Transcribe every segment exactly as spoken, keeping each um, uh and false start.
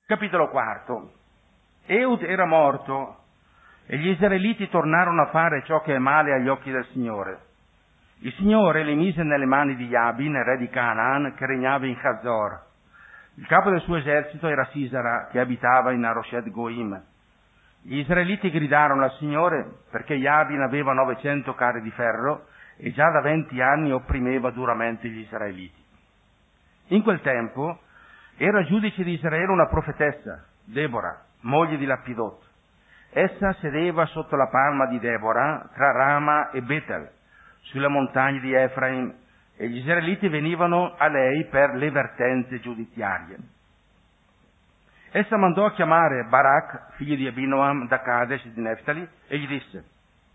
Capitolo quarto. Eud era morto e gli israeliti tornarono a fare ciò che è male agli occhi del Signore. Il Signore li mise nelle mani di Jabin, re di Canaan, che regnava in Hazor. Il capo del suo esercito era Sisera, che abitava in Aroshet Goim. Gli israeliti gridarono al Signore perché Jabin aveva novecento carri di ferro e già da venti anni opprimeva duramente gli israeliti. In quel tempo era giudice di Israele una profetessa, Debora, moglie di Lapidot. Essa sedeva sotto la palma di Debora tra Rama e Betel, sulle montagne di Efraim, e gli israeliti venivano a lei per le vertenze giudiziarie. Essa mandò a chiamare Barak, figlio di Abinoam, da Kadesh di Neftali, e gli disse: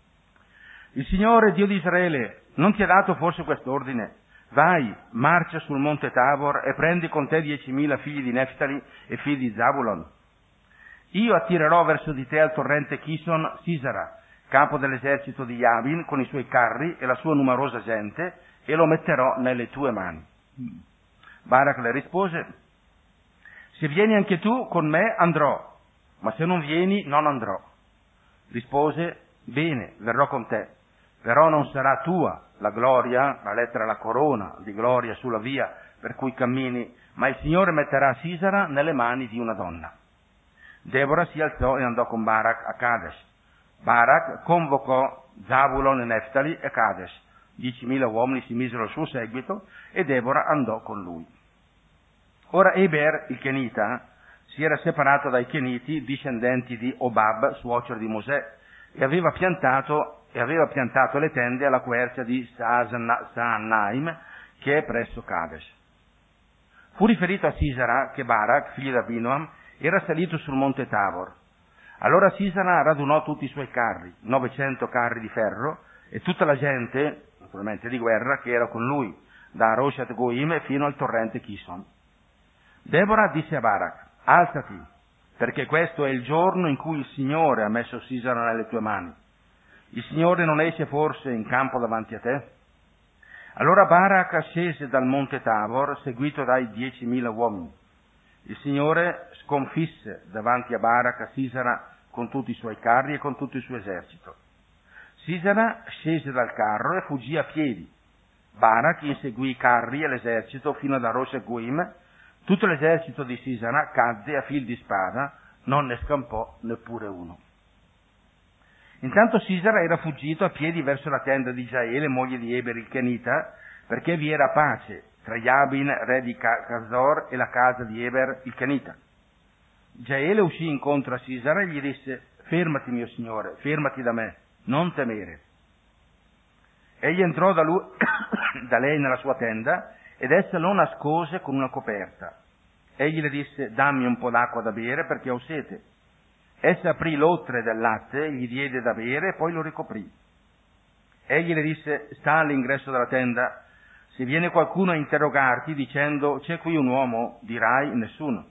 «Il Signore, Dio di Israele, non ti ha dato forse quest'ordine? Vai, marcia sul monte Tabor e prendi con te diecimila figli di Neftali e figli di Zabulon. Io attirerò verso di te al torrente Kison Sisera, capo dell'esercito di Jabin, con i suoi carri e la sua numerosa gente, e lo metterò nelle tue mani». Barak le rispose: «Se vieni anche tu con me andrò, ma se non vieni non andrò». Rispose: «Bene, verrò con te, però non sarà tua la gloria, la lettera la corona di gloria sulla via per cui cammini, ma il Signore metterà Sisera nelle mani di una donna». Debora si alzò e andò con Barak a Kadesh. Barak convocò Zabulon e Neftali e Kadesh. Diecimila uomini si misero al suo seguito e Debora andò con lui. Ora Eber, il Kenita, si era separato dai Keniti, discendenti di Obab, suocero di Mosè, e aveva piantato, e aveva piantato le tende alla quercia di Saanaim, che è presso Kadesh. Fu riferito a Sisera che Barak, figlio di Abinoam, era salito sul monte Tabor. Allora Sisera radunò tutti i suoi carri, novecento carri di ferro, e tutta la gente, naturalmente di guerra, che era con lui, da Aroshet Goim fino al torrente Kison. Debora disse a Barak: «Alzati, perché questo è il giorno in cui il Signore ha messo Sisera nelle tue mani. Il Signore non esce forse in campo davanti a te?» Allora Barak scese dal monte Tabor, seguito dai diecimila uomini. Il Signore sconfisse davanti a Barak a Sisera con tutti i suoi carri e con tutto il suo esercito. Sisera scese dal carro e fuggì a piedi. Barak inseguì i carri e l'esercito fino ad Aroshet Goim. Tutto l'esercito di Sisera cadde a fil di spada, non ne scampò neppure uno. Intanto Sisera era fuggito a piedi verso la tenda di Jaele, moglie di Eber il Kenita, perché vi era pace tra Jabin, re di Hazor, e la casa di Eber il Kenita. Jaele uscì incontro a Sisera e gli disse: «Fermati, mio signore, fermati da me, non temere». Egli entrò da, lui, da lei nella sua tenda ed essa lo nascose con una coperta. Egli le disse: «Dammi un po' d'acqua da bere perché ho sete». Essa aprì l'otre del latte, gli diede da bere e poi lo ricoprì. Egli le disse: «Sta all'ingresso della tenda. Se viene qualcuno a interrogarti dicendo: c'è qui un uomo, dirai: nessuno».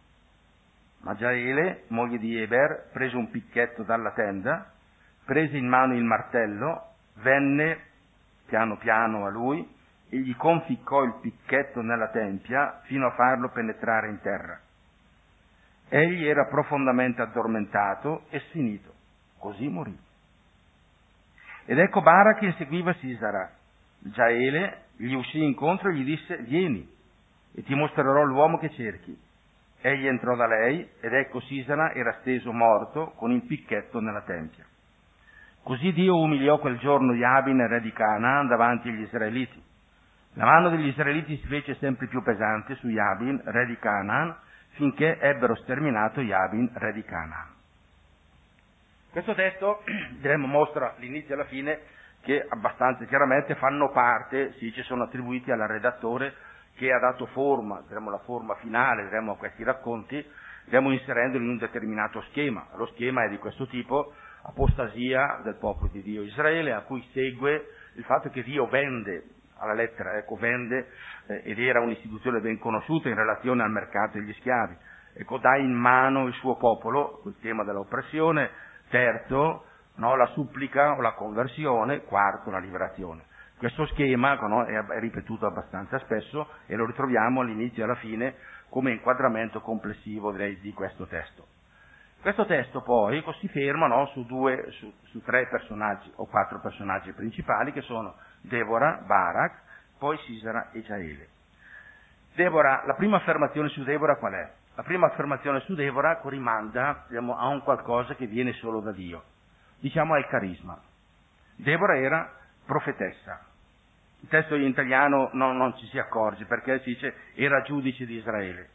Ma Jaele, moglie di Eber, prese un picchetto dalla tenda, prese in mano il martello, venne piano piano a lui e gli conficcò il picchetto nella tempia fino a farlo penetrare in terra. Egli era profondamente addormentato e sfinito, così morì. Ed ecco Barak inseguiva Sisera. Jaele gli uscì incontro e gli disse: «Vieni, e ti mostrerò l'uomo che cerchi». Egli entrò da lei, ed ecco Sisera era steso morto con il picchetto nella tempia. Così Dio umiliò quel giorno Jabin, re di Canaan, davanti agli israeliti. La mano degli israeliti si fece sempre più pesante su Jabin, re di Canaan, finché ebbero sterminato Jabin, re di Canaan. Questo testo, diremmo, mostra l'inizio e la fine, che abbastanza chiaramente fanno parte, sì, ci sono attribuiti al redattore che ha dato forma, diremmo la forma finale, diremmo, a questi racconti, diremmo inserendoli in un determinato schema. Lo schema è di questo tipo: apostasia del popolo di Dio Israele, a cui segue il fatto che Dio vende, alla lettera, ecco, vende, eh, ed era un'istituzione ben conosciuta in relazione al mercato degli schiavi. Ecco, dà in mano il suo popolo, il tema dell'oppressione. Terzo, no, la supplica o la conversione. Quarto, la liberazione. Questo schema, no, è ripetuto abbastanza spesso e lo ritroviamo all'inizio e alla fine come inquadramento complessivo direi, di questo testo. Questo testo poi si ferma no, su, due, su, su tre personaggi o quattro personaggi principali che sono Deborah, Barak, poi Sisera e Giaele. Deborah, la prima affermazione su Deborah qual è? La prima affermazione su Deborah rimanda diciamo, a un qualcosa che viene solo da Dio, diciamo al carisma. Deborah era profetessa. Il testo in italiano non, non ci si accorge perché si dice era giudice di Israele,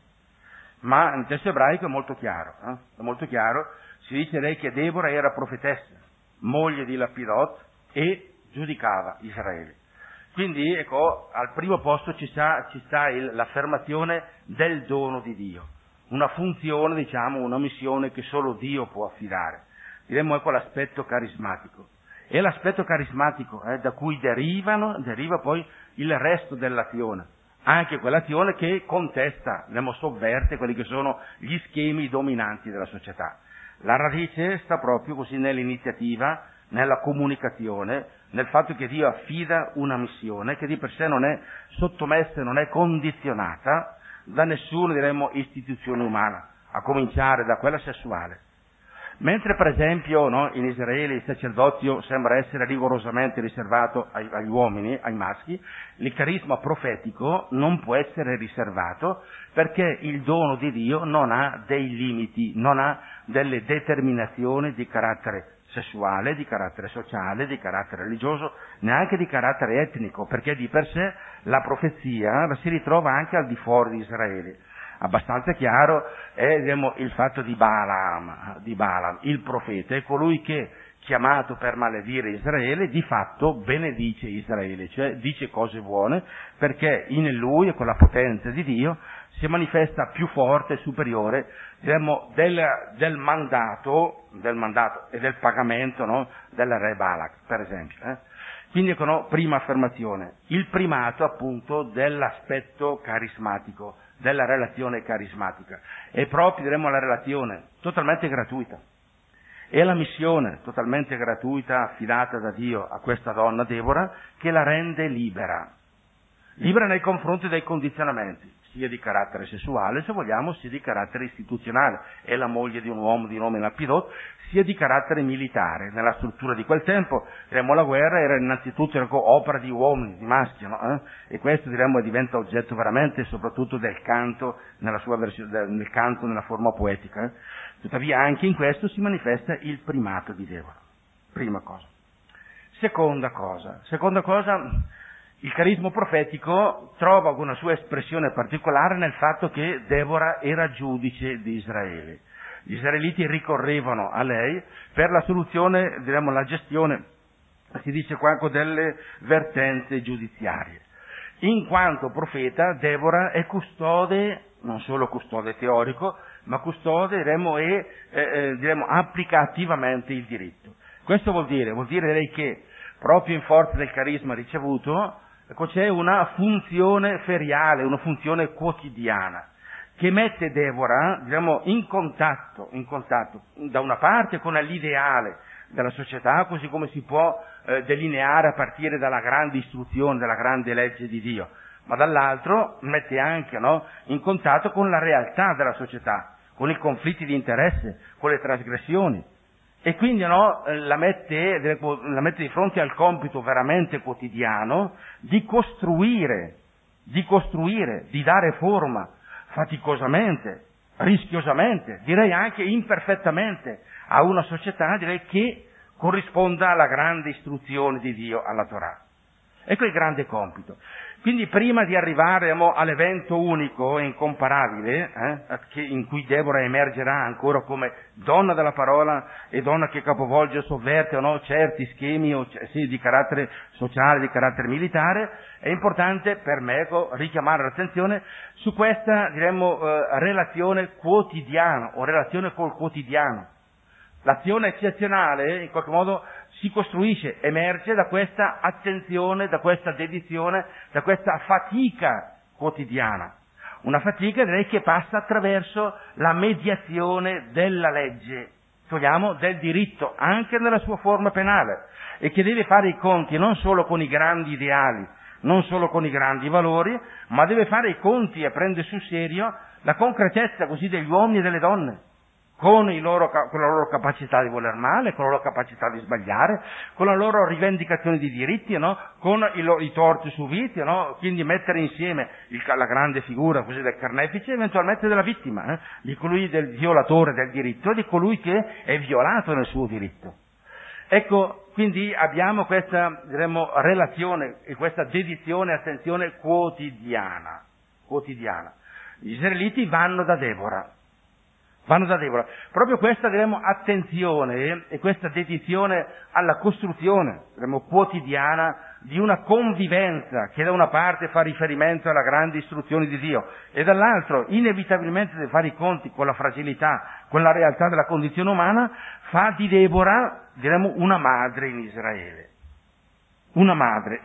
ma nel testo ebraico è molto chiaro, eh? è molto chiaro, si dice lei che Deborah era profetessa, moglie di Lapidot e giudicava Israele. Quindi ecco, al primo posto ci sta, ci sta il, l'affermazione del dono di Dio, una funzione, diciamo, una missione che solo Dio può affidare. Diremmo ecco l'aspetto carismatico. E l'aspetto carismatico eh, da cui derivano, deriva poi il resto dell'azione, anche quell'azione che contesta, diciamo, sovverte quelli che sono gli schemi dominanti della società. La radice sta proprio così nell'iniziativa, nella comunicazione, nel fatto che Dio affida una missione che di per sé non è sottomessa, non è condizionata da nessuna, diremmo, istituzione umana, a cominciare da quella sessuale. Mentre per esempio no, in Israele il sacerdozio sembra essere rigorosamente riservato ai, agli uomini, ai maschi, il carisma profetico non può essere riservato perché il dono di Dio non ha dei limiti, non ha delle determinazioni di carattere sessuale, di carattere sociale, di carattere religioso, neanche di carattere etnico, perché di per sé la profezia la si ritrova anche al di fuori di Israele. Abbastanza chiaro è diciamo, il fatto di Balaam, di Balaam, il profeta, è colui che, chiamato per maledire Israele, di fatto benedice Israele, cioè dice cose buone, perché in lui e con la potenza di Dio si manifesta più forte e superiore diciamo, del, del mandato, del mandato e del pagamento no, del re Balak, per esempio. Eh? Quindi ecco, no, prima affermazione, il primato appunto dell'aspetto carismatico, della relazione carismatica, è proprio diremmo la relazione totalmente gratuita. È la missione totalmente gratuita affidata da Dio a questa donna Deborah che la rende libera, libera nei confronti dei condizionamenti, sia di carattere sessuale, se vogliamo, sia di carattere istituzionale. È la moglie di un uomo di nome Lapidot, sia di carattere militare. Nella struttura di quel tempo, diremmo, la guerra era innanzitutto opera di uomini, di maschi, no? eh? E questo diremmo diventa oggetto veramente soprattutto del canto nella sua versione, nel canto nella forma poetica. Eh? Tuttavia anche in questo si manifesta il primato di Deborah. Prima cosa. Seconda cosa, seconda cosa, il carisma profetico trova una sua espressione particolare nel fatto che Deborah era giudice di Israele. Gli israeliti ricorrevano a lei per la soluzione, diremmo la gestione, si dice qua, delle vertenze giudiziarie. In quanto profeta, Deborah è custode, non solo custode teorico, ma custode, diremmo, e eh, diremmo, applica attivamente il diritto. Questo vuol dire, vuol dire direi che proprio in forza del carisma ricevuto, ecco, c'è una funzione feriale, una funzione quotidiana, che mette Deborah, diciamo, in contatto, in contatto, da una parte con l'ideale della società, così come si può eh, delineare a partire dalla grande istruzione, dalla grande legge di Dio, ma dall'altro mette anche no, in contatto con la realtà della società, con i conflitti di interesse, con le trasgressioni. E quindi no, la, mette, la mette di fronte al compito veramente quotidiano di costruire, di costruire, di dare forma faticosamente, rischiosamente, direi anche imperfettamente a una società direi che corrisponda alla grande istruzione di Dio, alla Torah. Ecco il grande compito. Quindi prima di arrivare diciamo, all'evento unico e incomparabile, eh, che, in cui Deborah emergerà ancora come donna della parola e donna che capovolge o sovverte o no, certi schemi o, sì, di carattere sociale, di carattere militare, è importante per me ecco, richiamare l'attenzione su questa diremmo, eh, relazione quotidiana o relazione col quotidiano. L'azione eccezionale in qualche modo si costruisce, emerge da questa attenzione, da questa dedizione, da questa fatica quotidiana. Una fatica direi che passa attraverso la mediazione della legge, togliamo del diritto, anche nella sua forma penale, e che deve fare i conti non solo con i grandi ideali, non solo con i grandi valori, ma deve fare i conti e prende sul serio la concretezza così degli uomini e delle donne, con, i loro, con la loro capacità di voler male, con la loro capacità di sbagliare, con la loro rivendicazione di diritti, no? Con i, loro, i torti subiti, no? Quindi mettere insieme il, la grande figura così del carnefice e eventualmente della vittima, eh? Di colui del violatore del diritto e di colui che è violato nel suo diritto. Ecco, quindi abbiamo questa, diremmo, relazione e questa dedizione e attenzione quotidiana, quotidiana. Gli israeliti vanno da Deborah, vanno da Deborah. Proprio questa, diremmo, attenzione e questa dedizione alla costruzione, diremmo, quotidiana di una convivenza che da una parte fa riferimento alla grande istruzione di Dio e dall'altro inevitabilmente deve fare i conti con la fragilità, con la realtà della condizione umana, fa di Deborah, diremmo, una madre in Israele. Una madre.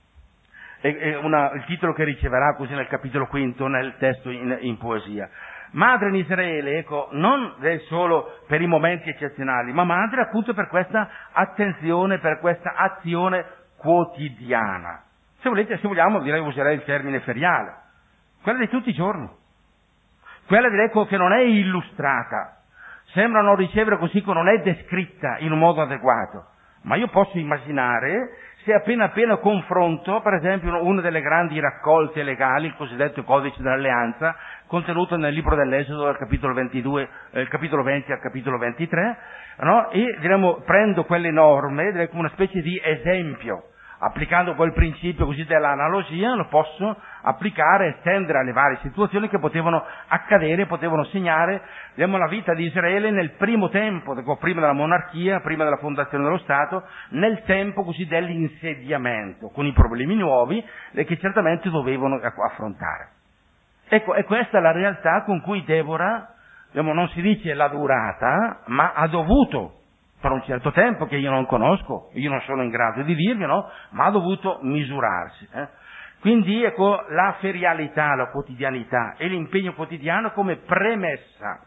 È una, il titolo che riceverà così nel capitolo quinto, nel testo in, in poesia. Madre in Israele, ecco, non solo per i momenti eccezionali, ma madre appunto per questa attenzione, per questa azione quotidiana. Se volete, se vogliamo, direi, userei il termine feriale. Quella di tutti i giorni. Quella, direi, che non è illustrata. Sembra non ricevere così, che non è descritta in un modo adeguato. Ma io posso immaginare, se appena appena confronto, per esempio, una delle grandi raccolte legali, il cosiddetto Codice dell'Alleanza, contenuto nel libro dell'Esodo, dal capitolo ventidue, eh, capitolo venti al capitolo ventitré, no? E, diremmo, prendo quelle norme, direi, come una specie di esempio, applicando quel principio così dell'analogia, lo posso applicare e estendere alle varie situazioni che potevano accadere, potevano segnare, diremmo, la vita di Israele nel primo tempo, prima della monarchia, prima della fondazione dello Stato, nel tempo così dell'insediamento, con i problemi nuovi che certamente dovevano affrontare. Ecco, e questa è la realtà con cui Deborah, diciamo, non si dice l'ha durata, ma ha dovuto, per un certo tempo che io non conosco, io non sono in grado di dirvi, no? Ma ha dovuto misurarsi. Eh? Quindi, ecco, la ferialità, la quotidianità e l'impegno quotidiano come premessa.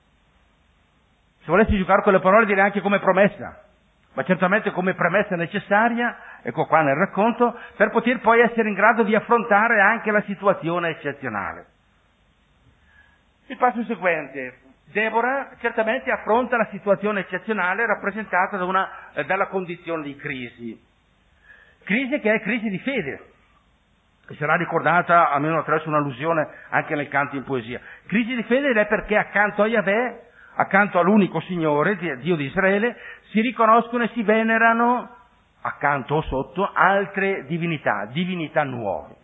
Se volessi giocare con le parole direi anche come promessa, ma certamente come premessa necessaria, ecco qua nel racconto, per poter poi essere in grado di affrontare anche la situazione eccezionale. Il passo seguente. Deborah certamente affronta la situazione eccezionale rappresentata da una, eh, dalla condizione di crisi. Crisi che è crisi di fede, che sarà ricordata almeno attraverso un'allusione anche nel canto in poesia. Crisi di fede ed è perché accanto a Yahweh, accanto all'unico Signore, Dio di Israele, si riconoscono e si venerano, accanto o sotto, altre divinità, divinità nuove.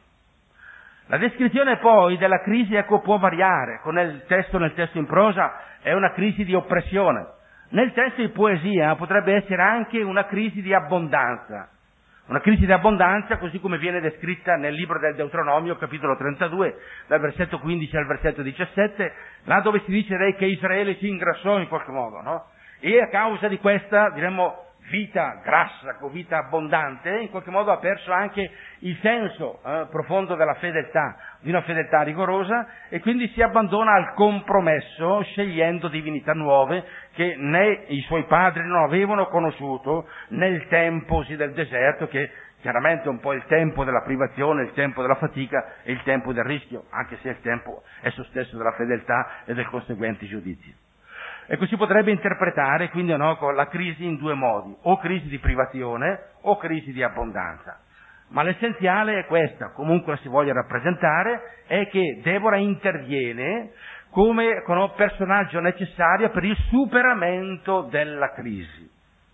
La descrizione poi della crisi, ecco, può variare, con il testo, nel testo in prosa è una crisi di oppressione, nel testo in poesia potrebbe essere anche una crisi di abbondanza, una crisi di abbondanza così come viene descritta nel libro del Deuteronomio, capitolo trentadue, dal versetto quindici al versetto diciassette, là dove si dice che Israele si ingrassò in qualche modo, no? E a causa di questa, diremmo, vita grassa, con vita abbondante, in qualche modo ha perso anche il senso eh, profondo della fedeltà, di una fedeltà rigorosa, e quindi si abbandona al compromesso, scegliendo divinità nuove che né i suoi padri non avevano conosciuto nel tempo sì, del deserto, che chiaramente è un po' il tempo della privazione, il tempo della fatica e il tempo del rischio, anche se il tempo è esso stesso della fedeltà e del conseguente giudizio. Ecco, si potrebbe interpretare quindi no, con la crisi in due modi, o crisi di privazione o crisi di abbondanza. Ma l'essenziale è questa, comunque la si voglia rappresentare, è che Deborah interviene come, come personaggio necessario per il superamento della crisi.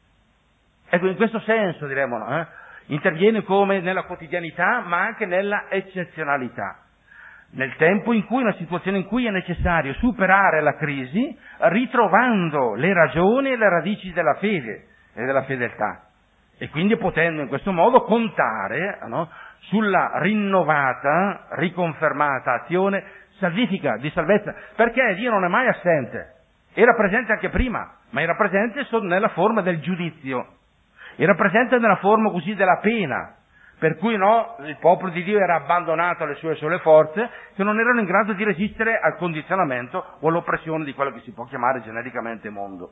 Ecco, in questo senso diremmo, eh, interviene come nella quotidianità ma anche nella eccezionalità. Nel tempo in cui, una situazione in cui è necessario superare la crisi, ritrovando le ragioni e le radici della fede e della fedeltà, e quindi potendo in questo modo contare no, sulla rinnovata, riconfermata azione salvifica, di salvezza, perché Dio non è mai assente, era presente anche prima, ma era presente nella forma del giudizio, era presente nella forma così della pena, per cui no, il popolo di Dio era abbandonato alle sue sole forze, che non erano in grado di resistere al condizionamento o all'oppressione di quello che si può chiamare genericamente mondo.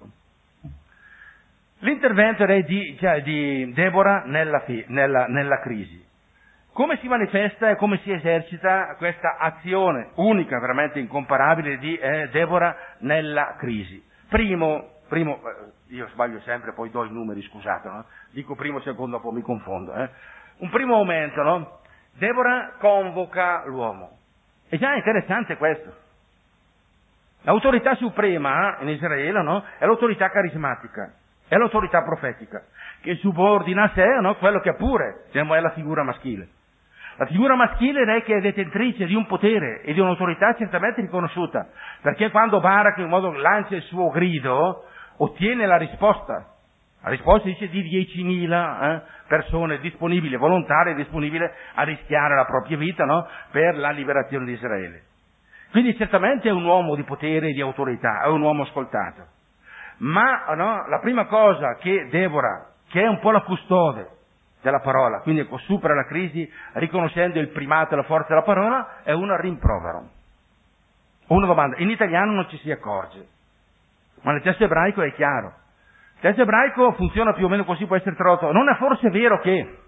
L'intervento è di, cioè, di Deborah nella, nella, nella crisi. Come si manifesta e come si esercita questa azione unica, veramente incomparabile di eh, Deborah nella crisi? Primo, primo eh, io sbaglio sempre, poi do i numeri, scusate, no? Dico primo, secondo, poi mi confondo. Eh? Un primo momento, no? Deborah convoca l'uomo. È già interessante questo. L'autorità suprema in Israele, no? È l'autorità carismatica, è l'autorità profetica, che subordina a sé, no? Quello che pure diciamo, è la figura maschile. La figura maschile è che è detentrice di un potere e di un'autorità certamente riconosciuta, perché quando Barak in modo lancia il suo grido, ottiene la risposta. La risposta dice di diecimila eh, persone disponibili, volontarie disponibili a rischiare la propria vita, no? Per la liberazione di Israele. Quindi certamente è un uomo di potere e di autorità, è un uomo ascoltato. Ma no, la prima cosa che Deborah, che è un po' la custode della parola, quindi ecco, supera la crisi riconoscendo il primato e la forza della parola, è un rimprovero. Una domanda, in italiano non ci si accorge, ma nel testo ebraico è chiaro. Il testo ebraico funziona più o meno così, può essere tradotto, non è forse vero che,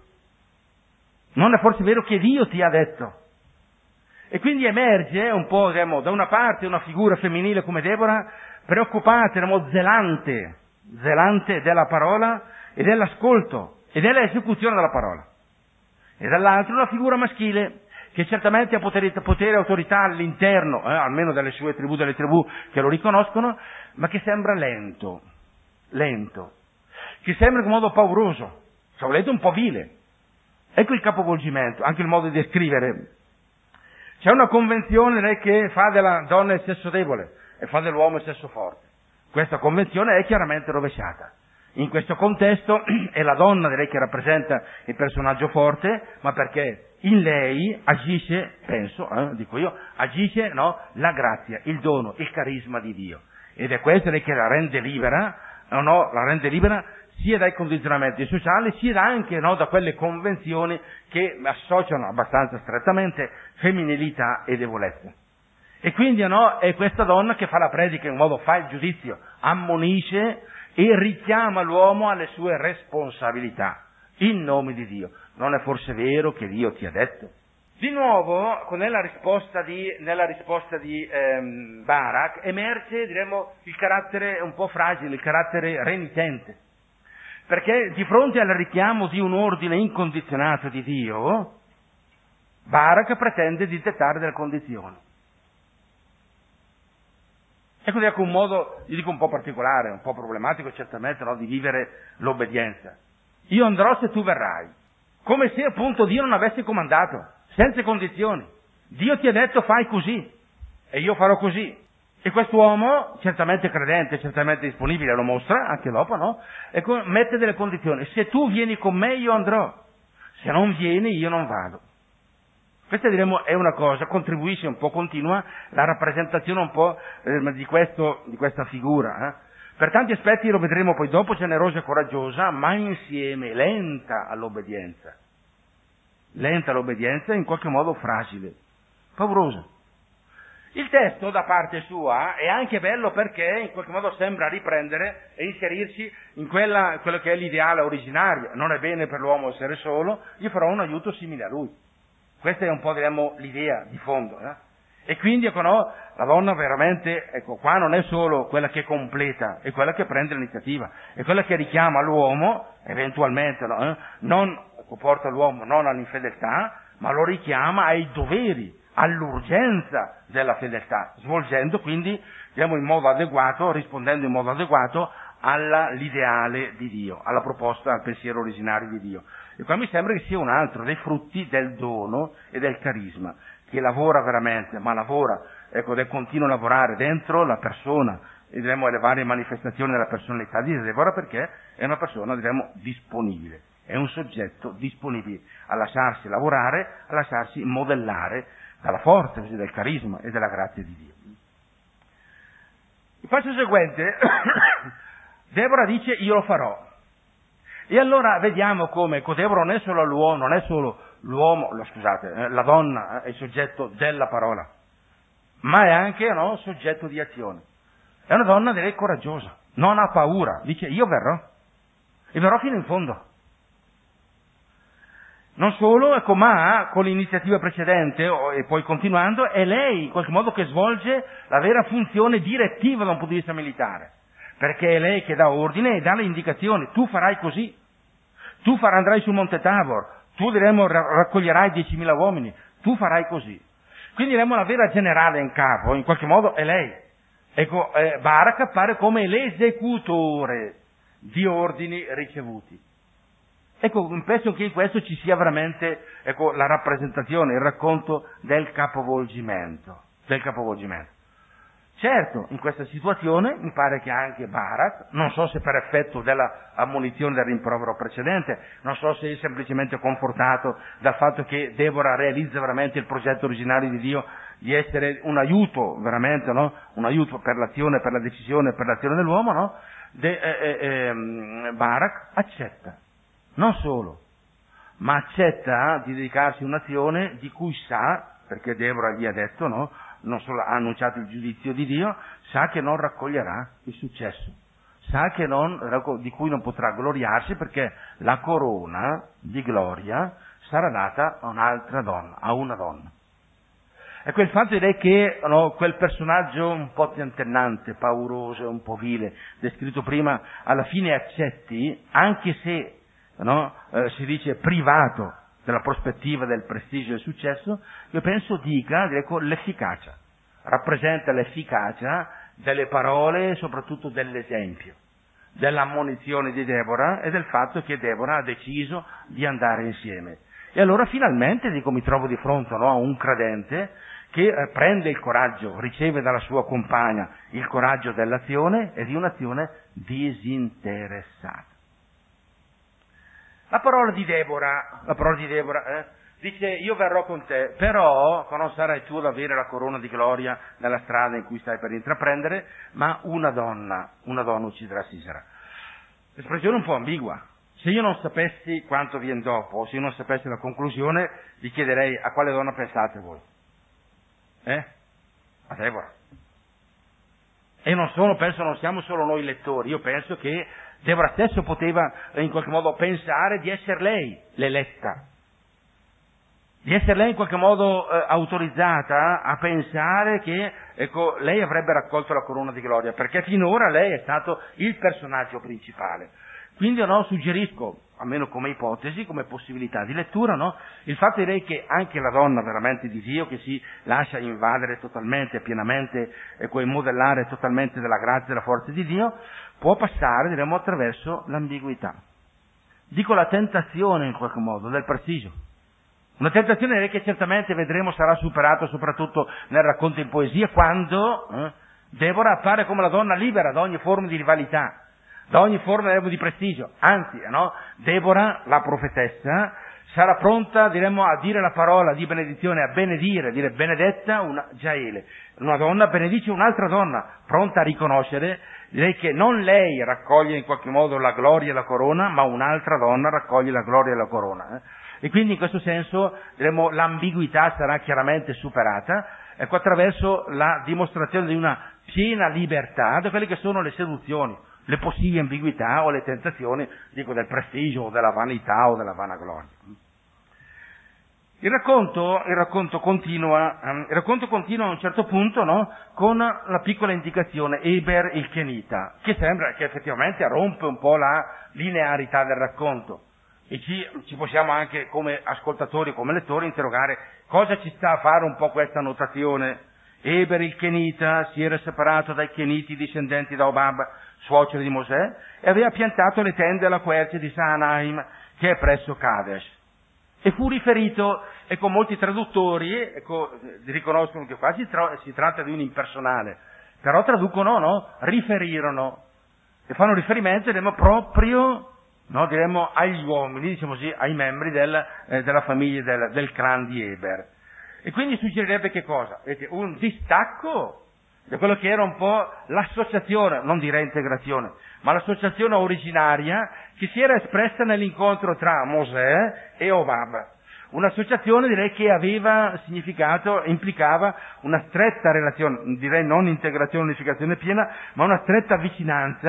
non è forse vero che Dio ti ha detto. E quindi emerge un po', diciamo, da una parte una figura femminile come Deborah, preoccupata, diciamo, zelante, zelante della parola e dell'ascolto e dell'esecuzione della parola. E dall'altro una figura maschile che certamente ha potere, potere e autorità all'interno, eh, almeno delle sue tribù, delle tribù che lo riconoscono, ma che sembra lento, lento, che sembra in modo pauroso, se volete un po' vile. Ecco il capovolgimento, anche il modo di descrivere. C'è una convenzione che fa della donna il sesso debole e fa dell'uomo il sesso forte. Questa convenzione è chiaramente rovesciata. In questo contesto è la donna, direi, che rappresenta il personaggio forte, ma perché in lei agisce, penso, eh, dico io, agisce no, la grazia, il dono, il carisma di Dio. Ed è questo che la rende libera, no, no, la rende libera sia dai condizionamenti sociali, sia anche no, da quelle convenzioni che associano abbastanza strettamente femminilità e debolezza. E quindi no, è questa donna che fa la predica in modo, fa il giudizio, ammonisce e richiama l'uomo alle sue responsabilità, in nome di Dio. Non è forse vero che Dio ti ha detto? Di nuovo, nella risposta di, nella risposta di ehm, Barak, emerge, diremmo, il carattere un po' fragile, il carattere renitente. Perché di fronte al richiamo di un ordine incondizionato di Dio, Barak pretende di dettare delle condizioni. Ecco, ecco un modo, io dico un po' particolare, un po' problematico certamente, no, di vivere l'obbedienza. Io andrò se tu verrai. Come se appunto Dio non avesse comandato, senza condizioni. Dio ti ha detto fai così, e io farò così. E quest'uomo, certamente credente, certamente disponibile, lo mostra, anche dopo, no? E mette delle condizioni. Se tu vieni con me io andrò, se non vieni io non vado. Questa diremo è una cosa, contribuisce un po', continua la rappresentazione un po' eh, di, questo, di questa figura. Eh? Per tanti aspetti lo vedremo poi dopo, generosa e coraggiosa, ma insieme lenta all'obbedienza. Lenta all'obbedienza e in qualche modo fragile, paurosa. Il testo da parte sua è anche bello perché in qualche modo sembra riprendere e inserirsi in quella, quello che è l'ideale originario. Non è bene per l'uomo essere solo, gli farò un aiuto simile a lui. Questa è un po', diremmo, l'idea di fondo. Eh? E quindi, ecco, no, la donna veramente, ecco, qua non è solo quella che completa, è quella che prende l'iniziativa, è quella che richiama l'uomo, eventualmente, no, eh? non, ecco, porta l'uomo non all'infedeltà, ma lo richiama ai doveri, all'urgenza della fedeltà, svolgendo quindi, diciamo, in modo adeguato, rispondendo in modo adeguato all'ideale di Dio, alla proposta, al pensiero originario di Dio. E qua mi sembra che sia un altro dei frutti del dono e del carisma, che lavora veramente, ma lavora, ecco, del continuo lavorare dentro la persona, e diremo le varie manifestazioni della personalità di Deborah, perché è una persona, diremo, disponibile, è un soggetto disponibile a lasciarsi lavorare, a lasciarsi modellare dalla forza, così, del carisma e della grazia di Dio. Il passo seguente, Deborah dice io lo farò. E allora vediamo come Deborah non è solo l'uomo, non è solo l'uomo, lo, scusate, eh, la donna è il soggetto della parola, ma è anche no, soggetto di azione. È una donna, direi, coraggiosa, non ha paura, dice io verrò, e verrò fino in fondo. Non solo, ecco, ma con l'iniziativa precedente, e poi continuando, è lei in qualche modo che svolge la vera funzione direttiva da un punto di vista militare, perché è lei che dà ordine e dà le indicazioni, tu farai così, tu farai, andrai sul Monte Tabor, tu diremo raccoglierai diecimila uomini, tu farai così. Quindi diremo la vera generale in capo, in qualche modo è lei. Ecco, eh, Barak appare come l'esecutore di ordini ricevuti. Ecco, penso che in questo ci sia veramente, ecco, la rappresentazione, il racconto del capovolgimento, del capovolgimento. Certo, in questa situazione mi pare che anche Barak, non so se per effetto della ammonizione del rimprovero precedente, non so se è semplicemente confortato dal fatto che Deborah realizza veramente il progetto originario di Dio di essere un aiuto, veramente, no? Un aiuto per l'azione, per la decisione, per l'azione dell'uomo, no? De, eh, eh, Barak accetta. Non solo, ma accetta di dedicarsi a un'azione di cui sa, perché Deborah gli ha detto, no? Non solo ha annunciato il giudizio di Dio, sa che non raccoglierà il successo, sa che non, di cui non potrà gloriarsi perché la corona di gloria sarà data a un'altra donna, a una donna. Ecco, il fatto è che no, quel personaggio un po' tentennante, pauroso, un po' vile, descritto prima, alla fine accetti, anche se no, eh, si dice privato della prospettiva del prestigio e del successo, io penso dica ecco, l'efficacia, rappresenta l'efficacia delle parole e soprattutto dell'esempio, dell'ammonizione di Deborah e del fatto che Deborah ha deciso di andare insieme. E allora finalmente dico, mi trovo di fronte no, a un credente che eh, prende il coraggio, riceve dalla sua compagna il coraggio dell'azione e di un'azione disinteressata. La parola di Deborah, la parola di Deborah eh, dice io verrò con te, però non sarai tu ad avere la corona di gloria nella strada in cui stai per intraprendere, ma una donna, una donna ucciderà Sisera. Espressione un po' ambigua. Se io non sapessi quanto viene dopo, se io non sapessi la conclusione, vi chiederei a quale donna pensate voi? Eh? A Deborah. E non sono, penso, non siamo solo noi lettori, io penso che Deborah stesso poteva in qualche modo pensare di essere lei l'eletta, di essere lei in qualche modo eh, autorizzata a pensare che ecco, lei avrebbe raccolto la corona di gloria, perché finora lei è stato il personaggio principale. Quindi no, suggerisco, almeno come ipotesi, come possibilità di lettura, no, il fatto direi che anche la donna veramente di Dio, che si lascia invadere totalmente, pienamente, ecco, e modellare totalmente della grazia e della forza di Dio, può passare, diremo, attraverso l'ambiguità. Dico la tentazione, in qualche modo, del prestigio. Una tentazione che certamente vedremo sarà superata soprattutto nel racconto in poesia, quando eh, Deborah appare come la donna libera da ogni forma di rivalità, da ogni forma di prestigio. Anzi, no? Deborah, la profetessa, sarà pronta, diremmo, a dire la parola di benedizione, a benedire, a dire benedetta una Giaele. Una donna benedice un'altra donna, pronta a riconoscere, direi che non lei raccoglie in qualche modo la gloria e la corona, ma un'altra donna raccoglie la gloria e la corona. Eh? E quindi in questo senso, diremmo, l'ambiguità sarà chiaramente superata, ecco, attraverso la dimostrazione di una piena libertà da quelle che sono le seduzioni, le possibili ambiguità o le tentazioni, dico, del prestigio o della vanità o della vanagloria. Il racconto, il racconto continua, um, il racconto continua a un certo punto, no, con la piccola indicazione Eber il Kenita, che sembra che effettivamente rompe un po' la linearità del racconto. E ci, ci possiamo anche, come ascoltatori, come lettori, interrogare cosa ci sta a fare un po' questa notazione. Eber il Kenita si era separato dai Keniti discendenti da Obab, suocero di Mosè, e aveva piantato le tende alla quercia di Saanaim, che è presso Kadesh. E fu riferito, ecco, molti traduttori, ecco, riconoscono che qua si, tra- si tratta di un impersonale, però traducono, no, riferirono, e fanno riferimento, diremmo, proprio, no, diremmo, agli uomini, diciamo così, ai membri del, eh, della famiglia del, del clan di Eber. E quindi suggerirebbe che cosa? Vedete, un distacco da quello che era un po' l'associazione, non direi integrazione, ma l'associazione originaria che si era espressa nell'incontro tra Mosè e Obab. Un'associazione, direi, che aveva significato, implicava una stretta relazione, direi non integrazione, unificazione piena, ma una stretta vicinanza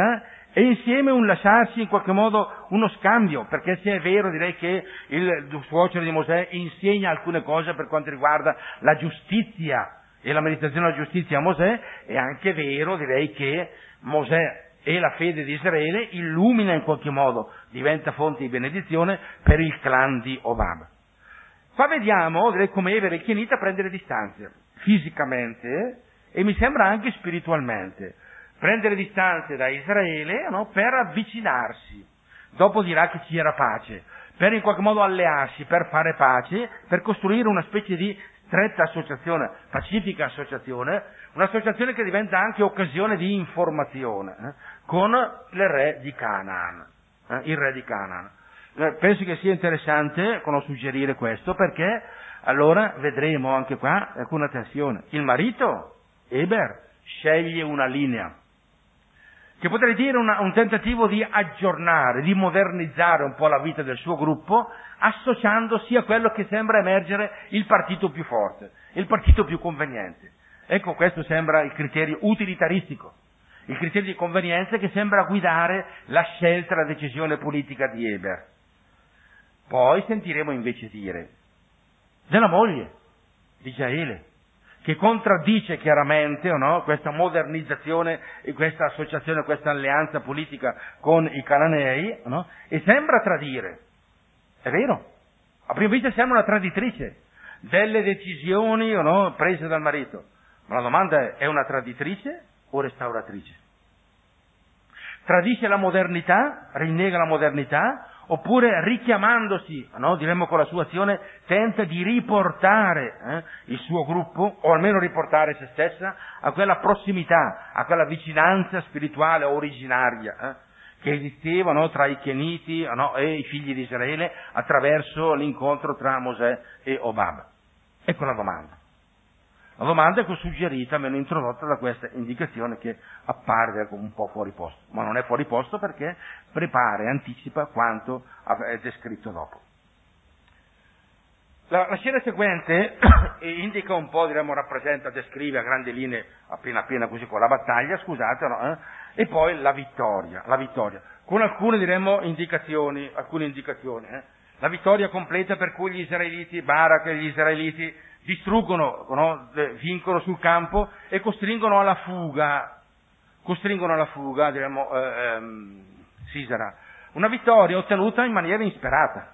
e insieme un lasciarsi in qualche modo uno scambio, perché se è vero direi che il suocero di Mosè insegna alcune cose per quanto riguarda la giustizia e l'amministrazione della giustizia a Mosè, è anche vero direi che Mosè e la fede di Israele illumina in qualche modo, diventa fonte di benedizione per il clan di Obab. Qua vediamo direi come Eber e Chienita prendere distanze fisicamente e mi sembra anche spiritualmente. Prendere distanze da Israele, no, per avvicinarsi. Dopo dirà che ci era pace, per in qualche modo allearsi, per fare pace, per costruire una specie di stretta associazione, pacifica associazione, un'associazione che diventa anche occasione di informazione eh, con il re di Canaan, eh, il re di Canaan. Eh, penso che sia interessante no, suggerire questo, perché allora vedremo anche qua eh, con attenzione. Il marito, Eber, sceglie una linea, che potrei dire una, un tentativo di aggiornare, di modernizzare un po' la vita del suo gruppo, associandosi a quello che sembra emergere il partito più forte, il partito più conveniente. Ecco, questo sembra il criterio utilitaristico, il criterio di convenienza che sembra guidare la scelta, la decisione politica di Eber. Poi sentiremo invece dire della moglie di Jaele, che contraddice chiaramente o no, questa modernizzazione e questa associazione, questa alleanza politica con i cananei, no? E sembra tradire. È vero, a prima vista sembra una traditrice delle decisioni o no, prese dal marito. Ma la domanda è, è una traditrice o restauratrice? Tradisce la modernità, rinnega la modernità, oppure richiamandosi, no, diremmo con la sua azione, tenta di riportare eh, il suo gruppo, o almeno riportare se stessa, a quella prossimità, a quella vicinanza spirituale originaria eh, che esisteva no, tra i Chieniti no, e i figli di Israele attraverso l'incontro tra Mosè e Obab. Ecco la domanda. La domanda è suggerita, almeno introdotta da questa indicazione che appare come un po' fuori posto, ma non è fuori posto perché prepara e anticipa quanto è descritto dopo. La, la scena seguente indica un po', diremmo, rappresenta, descrive a grandi linee, appena appena così con la battaglia, scusate, no, eh? E poi la vittoria, la vittoria, con alcune, diremmo, indicazioni, alcune indicazioni, eh? La vittoria completa per cui gli israeliti, Barak e gli israeliti, distruggono, no, vincono sul campo e costringono alla fuga, costringono alla fuga, diremmo, eh, ehm, Sisera. Una vittoria ottenuta in maniera insperata,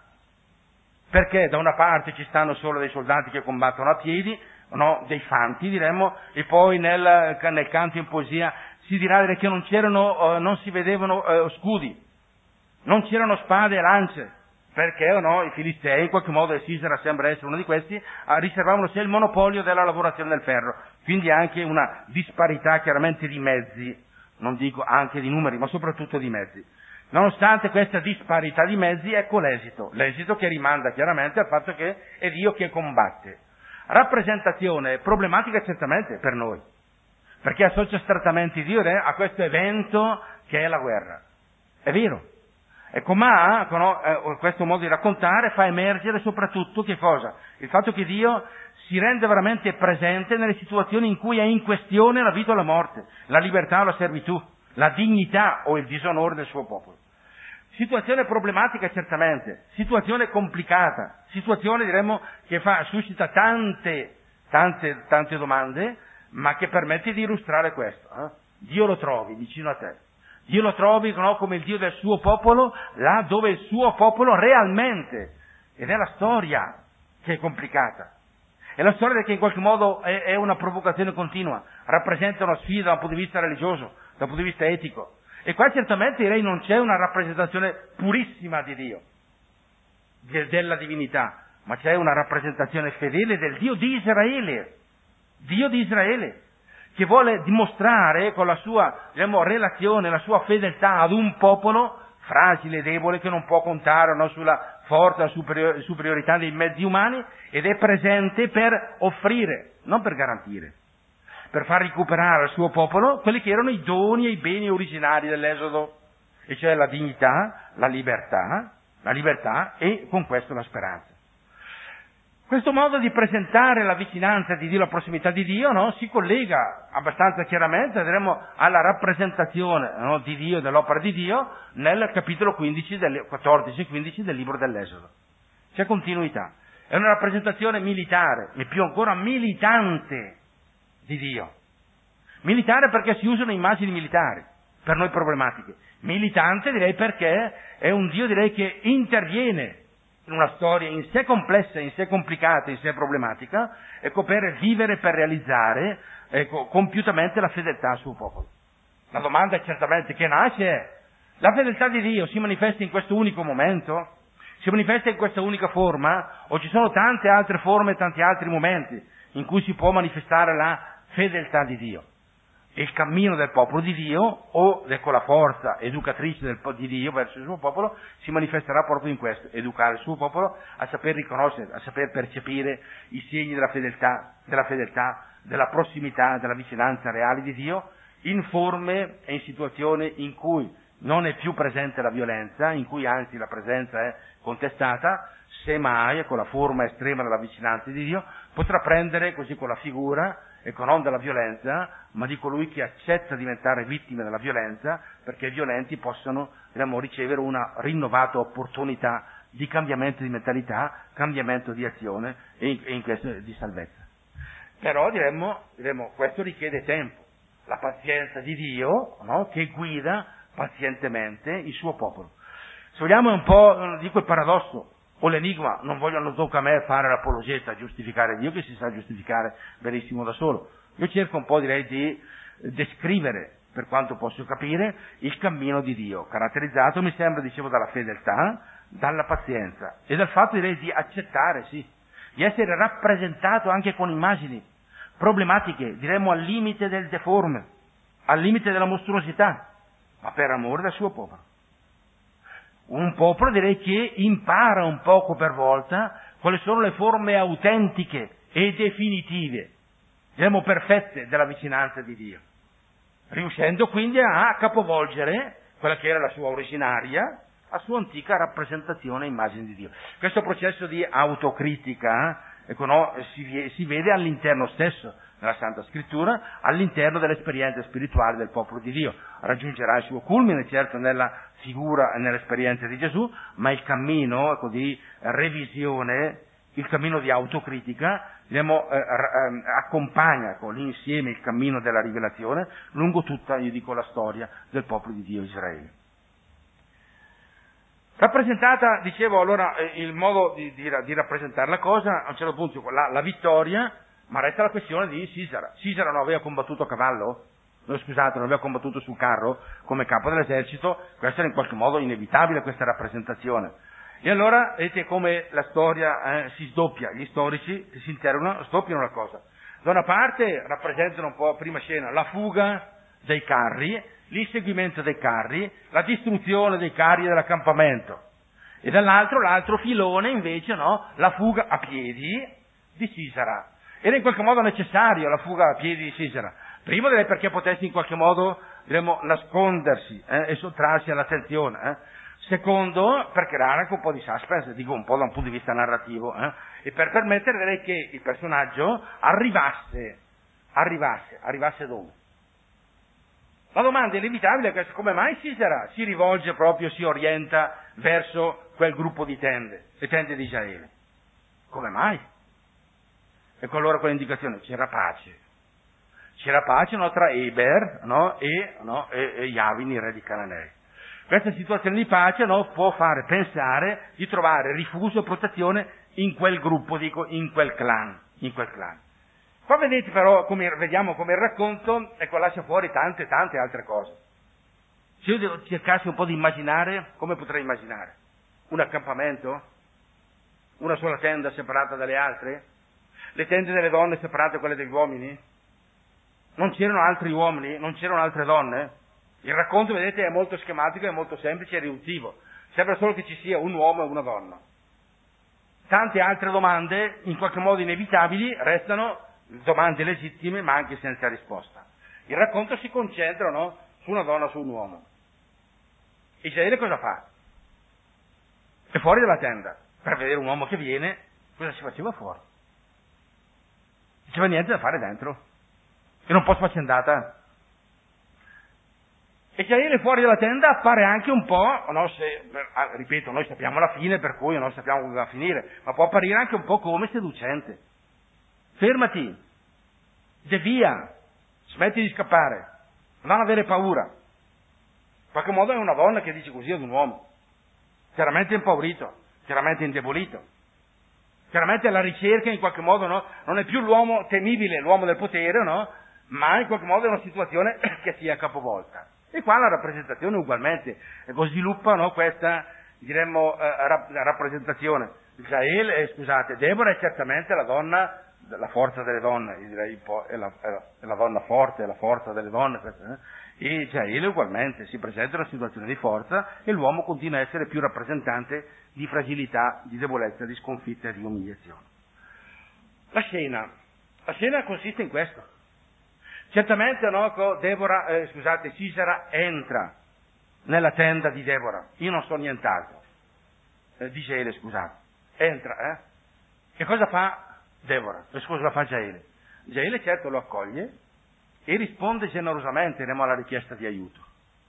perché da una parte ci stanno solo dei soldati che combattono a piedi, no, dei fanti, diremmo, e poi nel, nel canto in poesia si dirà che non c'erano, eh, non si vedevano eh, scudi, non c'erano spade e lance, perché o no, i Filistei, in qualche modo, e Sisera sembra essere uno di questi, riservavano sia il monopolio della lavorazione del ferro, quindi anche una disparità chiaramente di mezzi, non dico anche di numeri, ma soprattutto di mezzi. Nonostante questa disparità di mezzi, ecco l'esito, l'esito che rimanda chiaramente al fatto che è Dio che combatte. Rappresentazione problematica certamente per noi, perché associa strettamente Dio a questo evento che è la guerra. È vero. Ecco, ma no, eh, questo modo di raccontare fa emergere soprattutto che cosa? Il fatto che Dio si rende veramente presente nelle situazioni in cui è in questione la vita o la morte, la libertà o la servitù, la dignità o il disonore del suo popolo. Situazione problematica certamente, situazione complicata, situazione diremmo che fa, suscita tante, tante, tante domande, ma che permette di illustrare questo. Eh? Dio lo trovi vicino a te. Dio lo trovi no, come il Dio del suo popolo, là dove il suo popolo realmente, ed è la storia che è complicata, è la storia che in qualche modo è, è una provocazione continua, rappresenta una sfida dal punto di vista religioso, dal punto di vista etico, e qua certamente direi non c'è una rappresentazione purissima di Dio, de, della divinità, ma c'è una rappresentazione fedele del Dio di Israele, Dio di Israele, che vuole dimostrare con la sua, diciamo, relazione, la sua fedeltà ad un popolo fragile e debole che non può contare no, sulla forza, superior- superiorità dei mezzi umani ed è presente per offrire, non per garantire, per far recuperare al suo popolo quelli che erano i doni e i beni originari dell'Esodo, e cioè la dignità, la libertà, la libertà e con questo la speranza. Questo modo di presentare la vicinanza di Dio, la prossimità di Dio, no, si collega abbastanza chiaramente, vedremo, alla rappresentazione, no, di Dio, dell'opera di Dio, nel capitolo quindici del, quattordici e quindici del libro dell'Esodo. C'è continuità. È una rappresentazione militare, e più ancora militante di Dio. Militare perché si usano immagini militari, per noi problematiche. Militante direi perché è un Dio, direi, che interviene in una storia in sé complessa, in sé complicata, in sé problematica, ecco, per vivere, per realizzare, ecco, compiutamente la fedeltà al suo popolo. La domanda è certamente che nasce è: la fedeltà di Dio si manifesta in questo unico momento? Si manifesta in questa unica forma? O ci sono tante altre forme e tanti altri momenti in cui si può manifestare la fedeltà di Dio? Il cammino del popolo di Dio, o ecco, la forza educatrice del, di Dio verso il suo popolo, si manifesterà proprio in questo: educare il suo popolo a saper riconoscere, a saper percepire i segni della fedeltà, della fedeltà, della prossimità, della vicinanza reale di Dio, in forme e in situazioni in cui non è più presente la violenza, in cui anzi la presenza è contestata, semmai, con la forma estrema della vicinanza di Dio, potrà prendere così con la figura, ecco, non della violenza, ma di colui che accetta di diventare vittime della violenza, perché i violenti possano, diremmo, ricevere una rinnovata opportunità di cambiamento di mentalità, cambiamento di azione e in, e in questo di salvezza. Però diremmo, diremmo, questo richiede tempo, la pazienza di Dio, no, che guida pazientemente il suo popolo. Se vogliamo è un po', dico, il paradosso o l'enigma, non voglio, non tocca a me fare l'apologeta, giustificare Dio, che si sa giustificare benissimo da solo. Io cerco un po', direi, di descrivere, per quanto posso capire, il cammino di Dio, caratterizzato, mi sembra, dicevo, dalla fedeltà, dalla pazienza e dal fatto, direi, di accettare, sì, di essere rappresentato anche con immagini problematiche, diremmo al limite del deforme, al limite della mostruosità, ma per amore del suo popolo. Un popolo, direi, che impara un poco per volta quali sono le forme autentiche e definitive, diremmo perfette, della vicinanza di Dio, riuscendo quindi a capovolgere quella che era la sua originaria, la sua antica rappresentazione e immagine di Dio. Questo processo di autocritica, ecco, no, si, si vede all'interno stesso nella Santa Scrittura, all'interno dell'esperienza spirituale del popolo di Dio. Raggiungerà il suo culmine, certo, nella figura e nell'esperienza di Gesù, ma il cammino, ecco, di revisione, il cammino di autocritica, diciamo, eh, eh, accompagna con l'insieme il cammino della rivelazione lungo tutta, io dico, la storia del popolo di Dio Israele. Rappresentata, dicevo, allora, eh, il modo di, di, di rappresentare la cosa, a un certo punto la, la vittoria, ma resta la questione di Sisera. Sisera non aveva combattuto a cavallo? No, scusate, non aveva combattuto sul carro come capo dell'esercito? Questo era in qualche modo inevitabile, questa rappresentazione. E allora vedete come la storia eh, si sdoppia, gli storici che si interrogano sdoppiano la cosa. Da una parte rappresentano un po' a prima scena la fuga dei carri, l'inseguimento dei carri, la distruzione dei carri dell'accampamento, e dall'altro, l'altro filone invece, no, la fuga a piedi di Sisera. Era in qualche modo necessario la fuga a piedi di Sisera. Primo, direi, perché potesse in qualche modo, diremmo, nascondersi eh, e sottrarsi all'attenzione. Eh. Secondo, per creare anche un po' di suspense, dico un po' da un punto di vista narrativo, eh, e per permettere, direi, che il personaggio arrivasse, arrivasse, arrivasse dove? La domanda inevitabile è questa: come mai Sisera si rivolge proprio, si orienta verso quel gruppo di tende, le tende di Israele? Come mai? Ecco allora quell'indicazione: c'era pace. C'era pace, no, tra Eber, no, e, no, e, e Yavin, il re di Cananei. Questa situazione di pace, no, può fare pensare di trovare rifugio e protezione in quel gruppo, dico, in quel clan, in quel clan. Qua vedete però, come, vediamo come il racconto, ecco, lascia fuori tante, tante altre cose. Se io devo cercassi un po' di immaginare, come potrei immaginare? Un accampamento? Una sola tenda separata dalle altre? Le tende delle donne separate da quelle degli uomini? Non c'erano altri uomini? Non c'erano altre donne? Il racconto, vedete, è molto schematico, è molto semplice e riduttivo. Sembra solo che ci sia un uomo e una donna. Tante altre domande, in qualche modo inevitabili, restano domande legittime ma anche senza risposta. Il racconto si concentra, no, su una donna, su un uomo. Israele cosa fa? È fuori dalla tenda per vedere un uomo che viene cosa si faceva fuori? Non c'era niente da fare dentro. Era un po' sfaccendata. E Jaele fuori dalla tenda appare anche un po', no, se, ripeto, noi sappiamo la fine, per cui non sappiamo come va a finire, ma può apparire anche un po' come seducente. Fermati, devia, smetti di scappare, non avere paura. In qualche modo è una donna che dice così ad un uomo, chiaramente impaurito, chiaramente indebolito, chiaramente alla ricerca in qualche modo, no, non è più l'uomo temibile, l'uomo del potere, no, ma in qualche modo è una situazione che sia capovolta. E qua la rappresentazione ugualmente sviluppa, no, questa, diremmo, eh, rap- rappresentazione. Jaele, eh, scusate, Deborah è certamente la donna, la forza delle donne, io direi un po', è la, è la, è la donna forte, è la forza delle donne, questa, eh? E Jaele ugualmente si presenta in una situazione di forza e l'uomo continua a essere più rappresentante di fragilità, di debolezza, di sconfitta e di umiliazione. La scena, la scena consiste in questo. Certamente, no, Deborah, eh, scusate, Sisera entra nella tenda di Deborah. Io non so nient'altro. Eh, di Jaele, scusate. Entra, eh? Che cosa fa Deborah? Eh, scusa, la fa Jaele. Jaele certo lo accoglie e risponde generosamente alla richiesta di aiuto.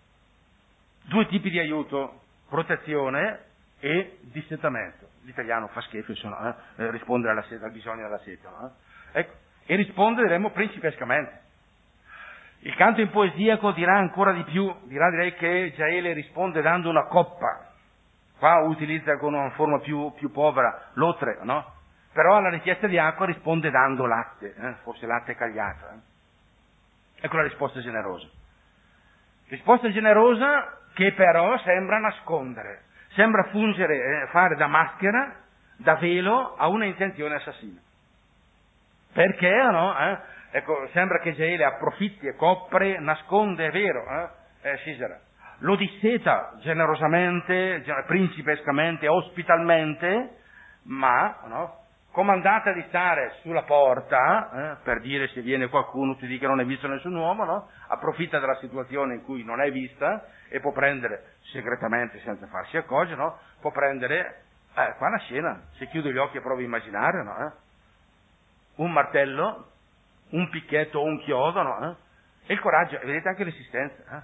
Due tipi di aiuto, protezione e dissetamento. L'italiano fa schifo, insomma, eh? rispondere alla seta, al bisogno della seta. No? Ecco. E risponde, diremmo, principescamente. Il canto in poesiaco dirà ancora di più, dirà direi che Jaele risponde dando una coppa. Qua utilizza con una forma più, più povera, l'otre, no? Però alla richiesta di acqua risponde dando latte, eh? forse latte cagliato. Eh? Ecco la risposta generosa. Risposta generosa che però sembra nascondere, sembra fungere, eh, fare da maschera, da velo a una intenzione assassina. Perché, no? Eh? Ecco, sembra che Jaele approfitti e copre, nasconde, è vero, eh? eh Sisera. Lo disseta generosamente, principescamente, ospitalmente, ma, no? Comandata di stare sulla porta, eh? per dire se viene qualcuno ti dica che non è visto nessun uomo, no? Approfitta della situazione in cui non è vista e può prendere, segretamente senza farsi accorgere, no? Può prendere, eh, qua la scena, se chiudo gli occhi e provo a immaginare, no? Eh? Un martello, un picchetto o un chiodo, no? Eh? E il coraggio, vedete anche l'esistenza. Eh?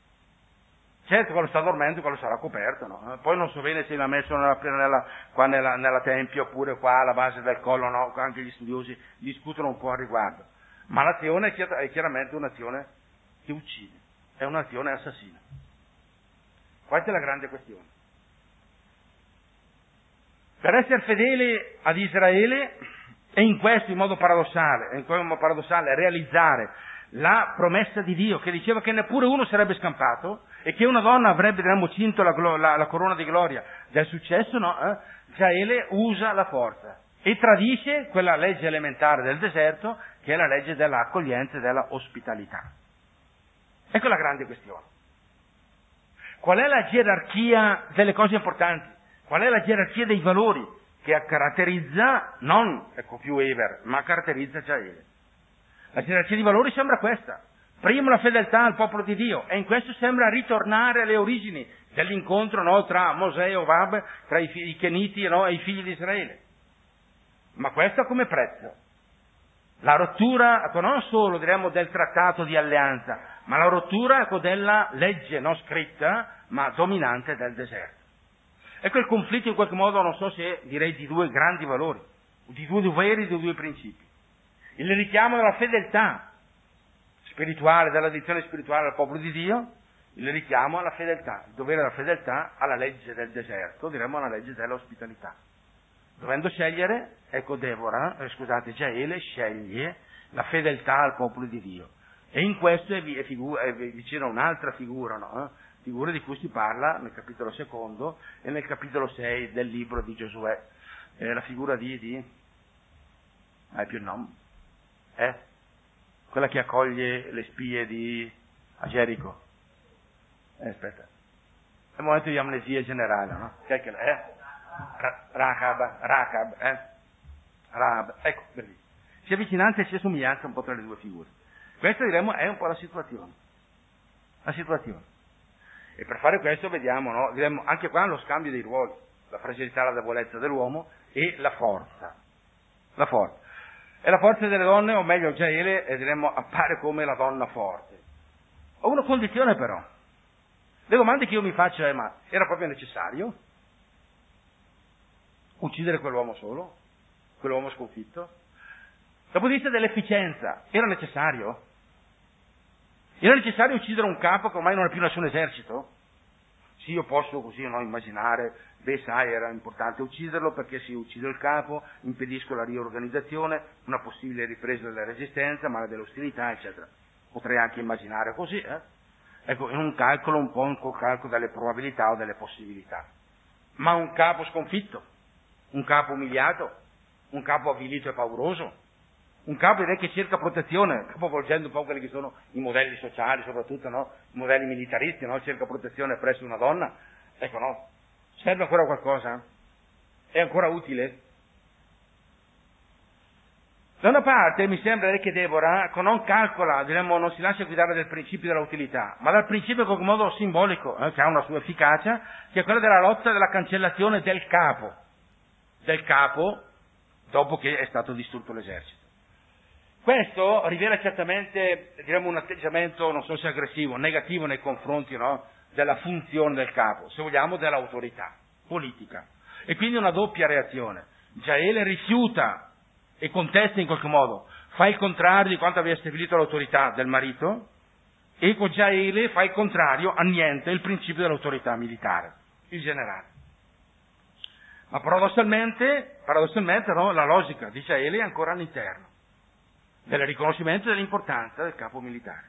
Certo, quello sta dormendo, quello sarà coperto, no? Eh? Poi non so bene se l'ha messo nella, nella, qua nella, nella tempia oppure qua alla base del collo, no? Anche gli studiosi discutono un po' al riguardo. Ma l'azione è, chiar- è chiaramente un'azione che uccide, è un'azione assassina. Questa è la grande questione. Per essere fedeli ad Israele, e in questo in modo paradossale, in modo paradossale realizzare la promessa di Dio che diceva che neppure uno sarebbe scampato e che una donna avrebbe, diremmo, cinto la, la, la corona di gloria del successo, no? Eh? Jaele usa la forza e tradisce quella legge elementare del deserto che è la legge dell'accoglienza e della ospitalità. Ecco la grande questione. Qual è la gerarchia delle cose importanti? Qual è la gerarchia dei valori che caratterizza, non, ecco più Eber, ma caratterizza Jaele? La gerarchia di valori sembra questa. Primo la fedeltà al popolo di Dio, e in questo sembra ritornare alle origini dell'incontro, no, tra Mosè e Ovab, tra i, figli, i Keniti, no, e i figli di Israele. Ma questo come prezzo? La rottura, ecco, non solo diremmo del trattato di alleanza, ma la rottura, ecco, della legge non scritta, ma dominante del deserto. Ecco il conflitto in qualche modo, non so se direi di due grandi valori, di due doveri, di due principi. Il richiamo della fedeltà spirituale, della dedizione spirituale al popolo di Dio, il richiamo alla fedeltà, il dovere della fedeltà alla legge del deserto, diremmo alla legge dell'ospitalità. Dovendo scegliere, ecco Deborah, eh, scusate, Jaele sceglie la fedeltà al popolo di Dio. E in questo è, è, figura, è vicino a un'altra figura, no? Figura di cui si parla nel capitolo secondo e nel capitolo sei del libro di Giosuè. Eh, la figura di, di... hai più il nome? Eh? Quella che accoglie le spie di a Gerico. Eh, aspetta. È un momento di amnesia generale, no? Che è che eh? Rahab, Rahab, eh? Rahab, ecco, bellissimo. C'è vicinanza e c'è somiglianza un po' tra le due figure. Questa, diremmo, è un po' la situazione. La situazione. E per fare questo vediamo, no? Diremmo, anche qua lo scambio dei ruoli, la fragilità e la debolezza dell'uomo e la forza. La forza. E la forza delle donne, o meglio Jaele, eh, diremmo, appare come la donna forte. Ho una condizione però. Le domande che io mi faccio è, ma era proprio necessario uccidere quell'uomo solo? Quell'uomo sconfitto? Dal punto di vista dell'efficienza, era necessario? Era necessario uccidere un capo che ormai non ha più nessun esercito? Sì, io posso così no, immaginare, beh sai, era importante ucciderlo perché si uccide il capo, impedisco la riorganizzazione, una possibile ripresa della resistenza, ma dell'ostilità, eccetera. Potrei anche immaginare così, eh? Ecco, in un calcolo un po' un calcolo delle probabilità o delle possibilità. Ma un capo sconfitto, un capo umiliato, un capo avvilito e pauroso, un capo direi che cerca protezione, capovolgendo un po' quelli che sono i modelli sociali, soprattutto no? I modelli militaristi, no? Cerca protezione presso una donna, ecco no? Serve ancora qualcosa? È ancora utile? Da una parte mi sembra che Deborah non calcola, diremmo, non si lascia guidare dal principio della utilità, ma dal principio in qualche modo simbolico, eh, che ha una sua efficacia, che è quella della lotta della cancellazione del capo, del capo dopo che è stato distrutto l'esercito. Questo rivela certamente, diremmo, un atteggiamento, non so se aggressivo, negativo nei confronti no, della funzione del capo, se vogliamo dell'autorità politica. E quindi una doppia reazione. Jaele rifiuta e contesta in qualche modo, fa il contrario di quanto aveva stabilito l'autorità del marito, e con Jaele fa il contrario, annienta il principio dell'autorità militare, il generale. Ma paradossalmente, paradossalmente no, la logica di Jaele è ancora all'interno del riconoscimento dell'importanza del capo militare.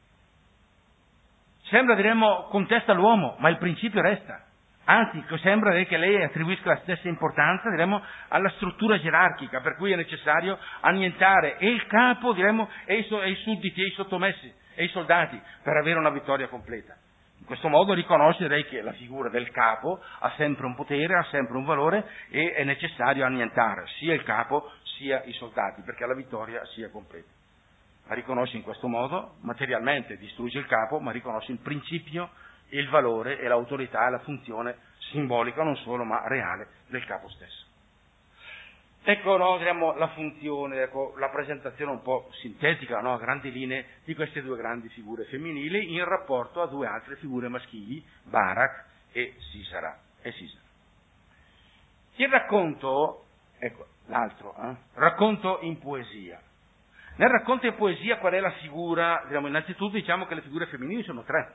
Sembra, diremmo, contesta l'uomo, ma il principio resta. Anzi, sembra che lei attribuisca la stessa importanza, diremmo, alla struttura gerarchica, per cui è necessario annientare e il capo, diremmo, e i, so, e i sudditi, e i sottomessi, e i soldati, per avere una vittoria completa. In questo modo riconosce, direi, che la figura del capo ha sempre un potere, ha sempre un valore, e è necessario annientare sia il capo sia i soldati, perché la vittoria sia completa. La riconosce in questo modo, materialmente distrugge il capo, ma riconosce il principio, il valore e l'autorità e la funzione simbolica, non solo, ma reale, del capo stesso. Ecco, no, diremmo, la funzione, ecco, la presentazione un po' sintetica, no, a grandi linee, di queste due grandi figure femminili in rapporto a due altre figure maschili, Barak e Sisera. E Sisera. Il racconto, ecco, l'altro, eh, racconto in poesia. Nel racconto in poesia qual è la figura? Diciamo, innanzitutto diciamo che le figure femminili sono tre.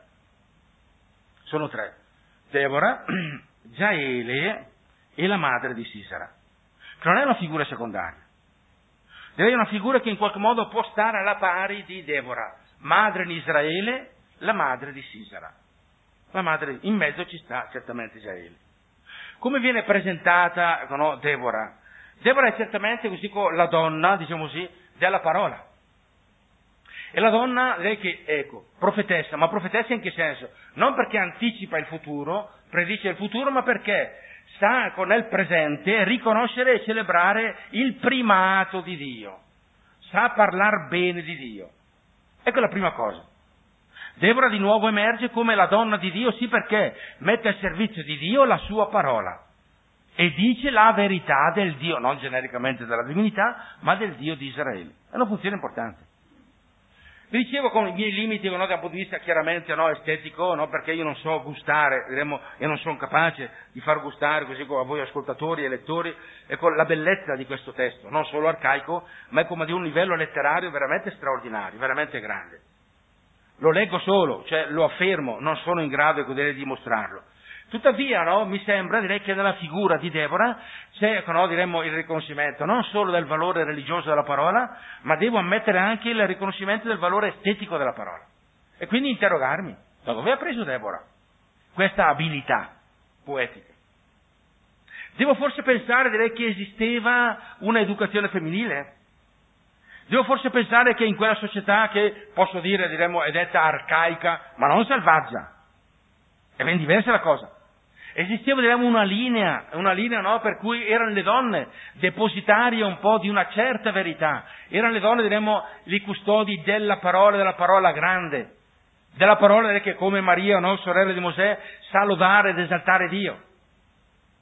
Sono tre. Deborah, Jaele e la madre di Sisera. Che non è una figura secondaria. Direi una figura che in qualche modo può stare alla pari di Deborah, madre di Israele, la madre di Sisera. La madre, in mezzo ci sta certamente Jaele. Come viene presentata no, Deborah? Deborah è certamente così la donna, diciamo così, della parola. E la donna, lei che, ecco, profetessa, ma profetessa in che senso? Non perché anticipa il futuro, predice il futuro, ma perché sa nel presente riconoscere e celebrare il primato di Dio. Sa parlare bene di Dio. Ecco la prima cosa. Deborah di nuovo emerge come la donna di Dio, sì perché mette al servizio di Dio la sua parola. E dice la verità del Dio, non genericamente della divinità, ma del Dio di Israele. È una funzione importante. Vi dicevo con i miei limiti, no, da un punto di vista chiaramente no, estetico, no, perché io non so gustare, diremmo, e non sono capace di far gustare così come a voi ascoltatori e lettori, ecco, la bellezza di questo testo, non solo arcaico, ma è come di un livello letterario veramente straordinario, veramente grande. Lo leggo solo, cioè lo affermo, non sono in grado di dimostrarlo. Tuttavia, no, mi sembra, direi che nella figura di Deborah c'è, no, diremmo, il riconoscimento non solo del valore religioso della parola, ma devo ammettere anche il riconoscimento del valore estetico della parola. E quindi interrogarmi, da dove ha preso Deborah questa abilità poetica? Devo forse pensare, direi, che esisteva una educazione femminile? Devo forse pensare che in quella società che, posso dire, diremmo, è detta arcaica, ma non selvaggia, è ben diversa la cosa. Esisteva, diremmo, una linea, una linea no, per cui erano le donne depositarie un po' di una certa verità, erano le donne, diremmo, i custodi della parola, della parola grande, della parola che come Maria, no, sorella di Mosè, sa lodare ed esaltare Dio.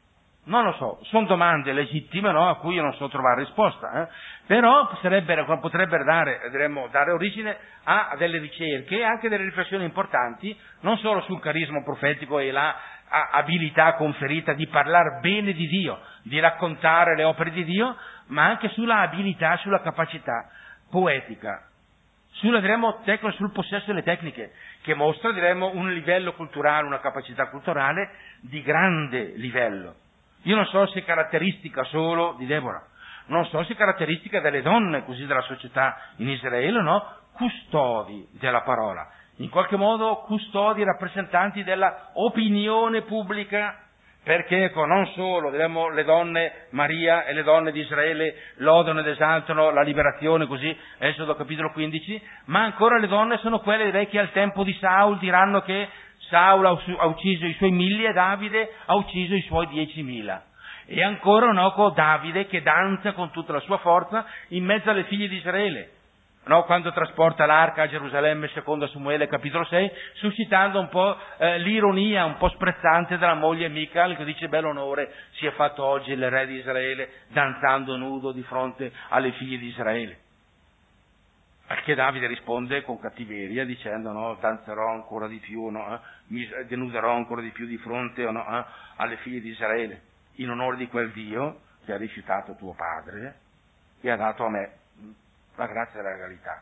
Non lo so, sono domande legittime, no, a cui io non so trovare risposta, eh? Però potrebbero, potrebbero dare, diremmo, dare origine a delle ricerche e anche delle riflessioni importanti, non solo sul carisma profetico e la a, abilità conferita di parlare bene di Dio, di raccontare le opere di Dio, ma anche sulla abilità, sulla capacità poetica, sulla, diremmo, tec- sul possesso delle tecniche, che mostra, diremmo, un livello culturale, una capacità culturale di grande livello. Io non so se è caratteristica solo di Deborah, non so se è caratteristica delle donne, così della società in Israele, no? Custodi della parola, in qualche modo custodi, rappresentanti della opinione pubblica, perché ecco, non solo, diremmo, le donne, Maria e le donne di Israele lodano ed esaltano la liberazione, così, Esodo capitolo quindici, ma ancora le donne sono quelle, direi, che al tempo di Saul diranno che Saul ha ucciso i suoi mille e Davide ha ucciso i suoi diecimila. E ancora un oco Davide che danza con tutta la sua forza in mezzo alle figlie di Israele, no? Quando trasporta l'arca a Gerusalemme, secondo Samuele capitolo sei, suscitando un po' eh, l'ironia un po' sprezzante della moglie Mical, che dice: bello onore si è fatto oggi il re di Israele danzando nudo di fronte alle figlie di Israele. Al che Davide risponde con cattiveria dicendo: no, danzerò ancora di più, no, eh, mi denuderò ancora di più di fronte, no, eh, alle figlie di Israele, in onore di quel Dio che ha rifiutato tuo padre e ha dato a me la grazia della legalità.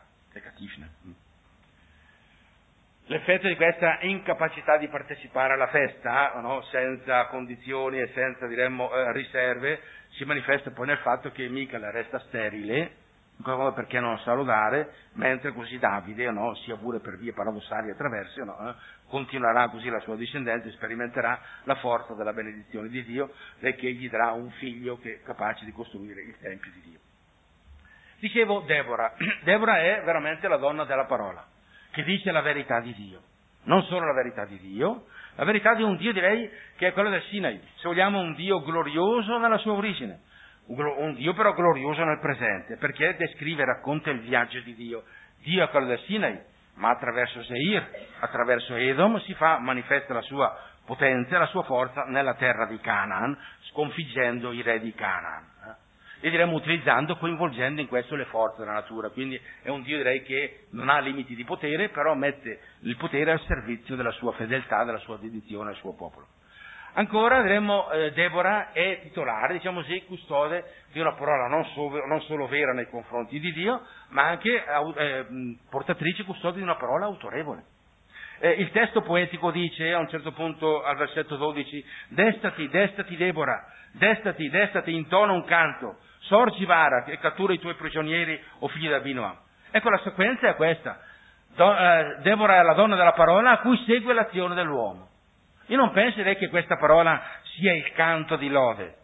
L'effetto di questa incapacità di partecipare alla festa, no, senza condizioni e senza, diremmo, eh, riserve, si manifesta poi nel fatto che Mical resta sterile, perché non sa lodare, mentre così Davide, no, sia pure per vie paradossali e attraverse, no, eh, continuerà così la sua discendenza e sperimenterà la forza della benedizione di Dio, perché gli darà un figlio che è capace di costruire il Tempio di Dio. Dicevo Deborah. Deborah è veramente la donna della parola, che dice la verità di Dio. Non solo la verità di Dio, la verità di un Dio, direi, che è quello del Sinai. Se vogliamo, un Dio glorioso nella sua origine, un Dio però glorioso nel presente, perché descrive e racconta il viaggio di Dio. Dio è quello del Sinai, ma attraverso Seir, attraverso Edom, si fa, manifesta la sua potenza e la sua forza nella terra di Canaan, sconfiggendo i re di Canaan. E diremmo utilizzando, coinvolgendo in questo le forze della natura. Quindi è un Dio, direi, che non ha limiti di potere, però mette il potere al servizio della sua fedeltà, della sua dedizione al suo popolo. Ancora, diremmo, eh, Deborah è titolare, diciamo così, custode di una parola non, so, non solo vera nei confronti di Dio, ma anche eh, portatrice, custode di una parola autorevole. Eh, il testo poetico dice, a un certo punto, al versetto dodici, destati, destati Deborah, destati, destati, intona un canto, sorgi Vara e cattura i tuoi prigionieri, o figli di Abinoam. Ecco, la sequenza è questa. Do, eh, Deborah è la donna della parola a cui segue l'azione dell'uomo. Io non penserei che questa parola sia il canto di lode.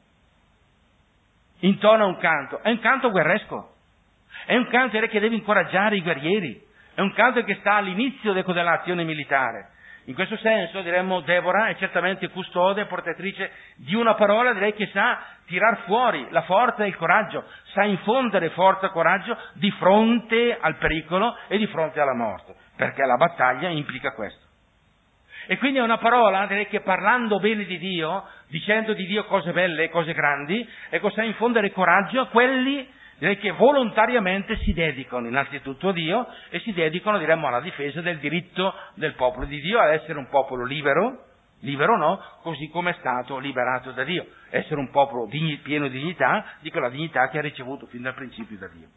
Intona un canto, è un canto guerresco, è un canto che deve incoraggiare i guerrieri, è un canto che sta all'inizio dell'azione militare. In questo senso, diremmo, Deborah è certamente custode e portatrice di una parola, direi, che sa tirar fuori la forza e il coraggio, sa infondere forza e coraggio di fronte al pericolo e di fronte alla morte, perché la battaglia implica questo. E quindi è una parola, direi, che parlando bene di Dio, dicendo di Dio cose belle e cose grandi, ecco, sa infondere coraggio a quelli, direi, che volontariamente si dedicano innanzitutto a Dio e si dedicano, diremmo, alla difesa del diritto del popolo di Dio ad essere un popolo libero, libero no, così come è stato liberato da Dio, essere un popolo digni, pieno di dignità, di quella dignità che ha ricevuto fin dal principio da Dio.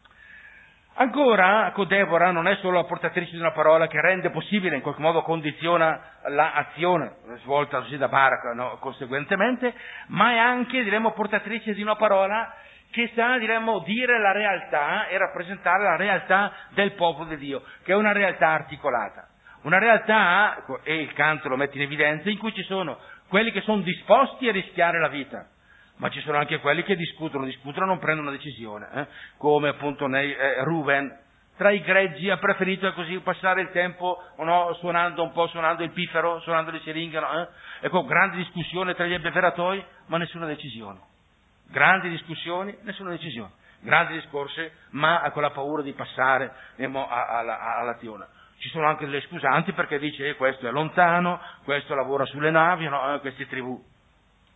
Ancora, ecco, Deborah non è solo la portatrice di una parola che rende possibile, in qualche modo condiziona l'azione svolta così da Barak, no, conseguentemente, ma è anche, diremmo, portatrice di una parola che sa, diremmo, dire la realtà e rappresentare la realtà del popolo di Dio, che è una realtà articolata. Una realtà, e il canto lo mette in evidenza, in cui ci sono quelli che sono disposti a rischiare la vita, ma ci sono anche quelli che discutono, discutono e non prendono una decisione, eh? come appunto nei, eh, Ruben, tra i greggi ha preferito così passare il tempo, no, suonando un po', suonando il piffero, suonando le siringhe, no? eh? Ecco, grande discussione tra gli abbeveratoi, ma nessuna decisione. Grandi discussioni, nessuna decisione. Grandi discorsi, ma con la paura di passare diciamo, all'azione. Ci sono anche delle scusanti perché dice eh, questo è lontano, questo lavora sulle navi, no? eh, queste tribù.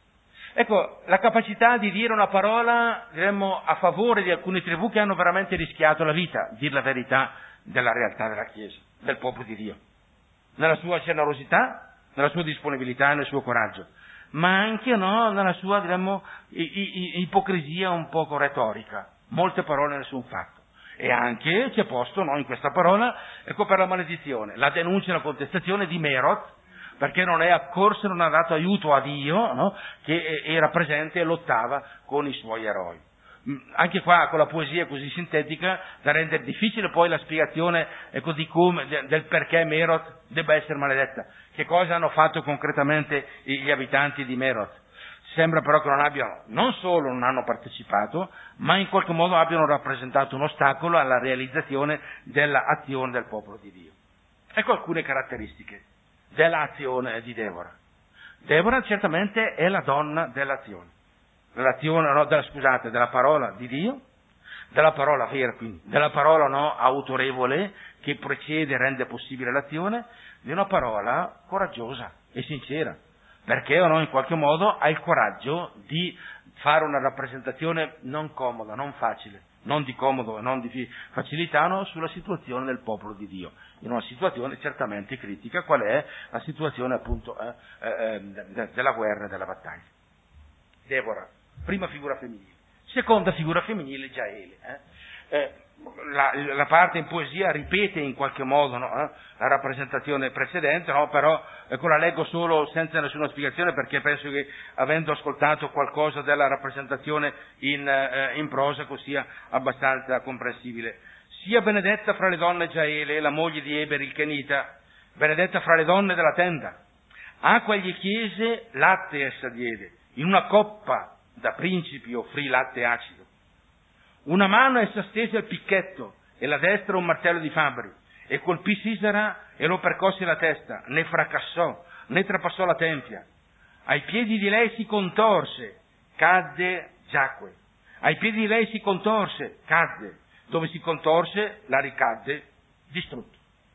Ecco, la capacità di dire una parola, diremmo, a favore di alcune tribù che hanno veramente rischiato la vita, dir la verità della realtà della Chiesa, del popolo di Dio, nella sua generosità, nella sua disponibilità e nel suo coraggio, ma anche no, nella sua, diremmo, i- i- ipocrisia un poco retorica, molte parole nessun fatto. E anche c'è posto, no, in questa parola, ecco, per la maledizione, la denuncia e la contestazione di Merot, perché non è accorso e non ha dato aiuto a Dio, no? Che era presente e lottava con i suoi eroi. Anche qua, con la poesia così sintetica, da rendere difficile poi la spiegazione, ecco, di come, del perché Merot debba essere maledetta. Che cosa hanno fatto concretamente gli abitanti di Merot? Sembra però che non abbiano, non solo non hanno partecipato, ma in qualche modo abbiano rappresentato un ostacolo alla realizzazione dell'azione del popolo di Dio. Ecco alcune caratteristiche dell'azione di Deborah. Deborah certamente è la donna dell'azione, dell'azione, no, della, scusate, della parola di Dio, della parola vera, quindi, della parola no, autorevole che precede e rende possibile l'azione, di una parola coraggiosa e sincera, perché no, in qualche modo ha il coraggio di fare una rappresentazione non comoda, non facile, non di comodo e non di facilità, no, sulla situazione del popolo di Dio, in una situazione certamente critica, qual è la situazione appunto eh, eh, de- della guerra e della battaglia. Deborah, prima figura femminile. Seconda figura femminile, Giaele. Eh? Eh, la, la parte in poesia ripete in qualche modo, no, eh, la rappresentazione precedente, no, però ecco, la leggo solo senza nessuna spiegazione, perché penso che, avendo ascoltato qualcosa della rappresentazione in, eh, in prosa, sia abbastanza comprensibile. Sia benedetta fra le donne Giaele, la moglie di Eber il Kenita, benedetta fra le donne della tenda. Acqua gli chiese, latte essa diede, in una coppa da principi offrì latte acido. Una mano essa stese al picchetto e la destra un martello di fabbri, e colpì Sisera e lo percosse la testa, né fracassò, né trapassò la tempia. Ai piedi di lei si contorse, cadde, giacque. Ai piedi di lei si contorse, cadde. Dove si contorse, la ricadde, distrutto.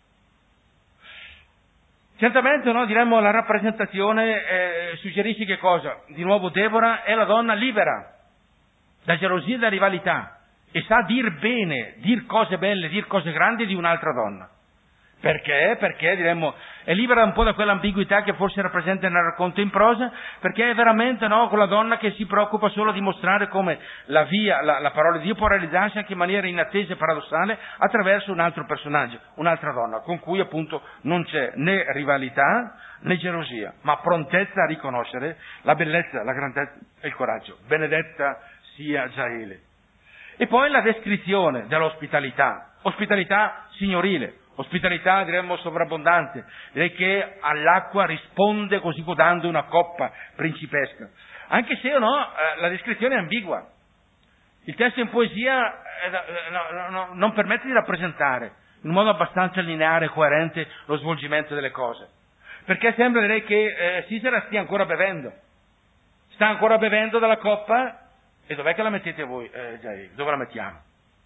Certamente, no, diremmo, la rappresentazione eh, suggerisce che cosa? Di nuovo Deborah è la donna libera da gelosia e da rivalità, e sa dir bene, dir cose belle, dir cose grandi di un'altra donna. Perché? Perché, diremmo, è libera un po' da quell'ambiguità che forse era presente nel racconto in prosa, perché è veramente, no, quella donna che si preoccupa solo di mostrare come la via, la, la parola di Dio può realizzarsi anche in maniera inattesa e paradossale attraverso un altro personaggio, un'altra donna, con cui appunto non c'è né rivalità né gelosia, ma prontezza a riconoscere la bellezza, la grandezza e il coraggio. Benedetta sia Giaele. E poi la descrizione dell'ospitalità, ospitalità signorile, ospitalità, diremmo, sovrabbondante, direi che all'acqua risponde così dando una coppa principesca. Anche se o no, eh, la descrizione è ambigua. Il testo in poesia eh, no, no, non permette di rappresentare in modo abbastanza lineare e coerente lo svolgimento delle cose. Perché sembra, direi, che eh, Sisera stia ancora bevendo. Sta ancora bevendo dalla coppa. E dov'è che la mettete voi? Eh, Giaele? Dove la mettiamo?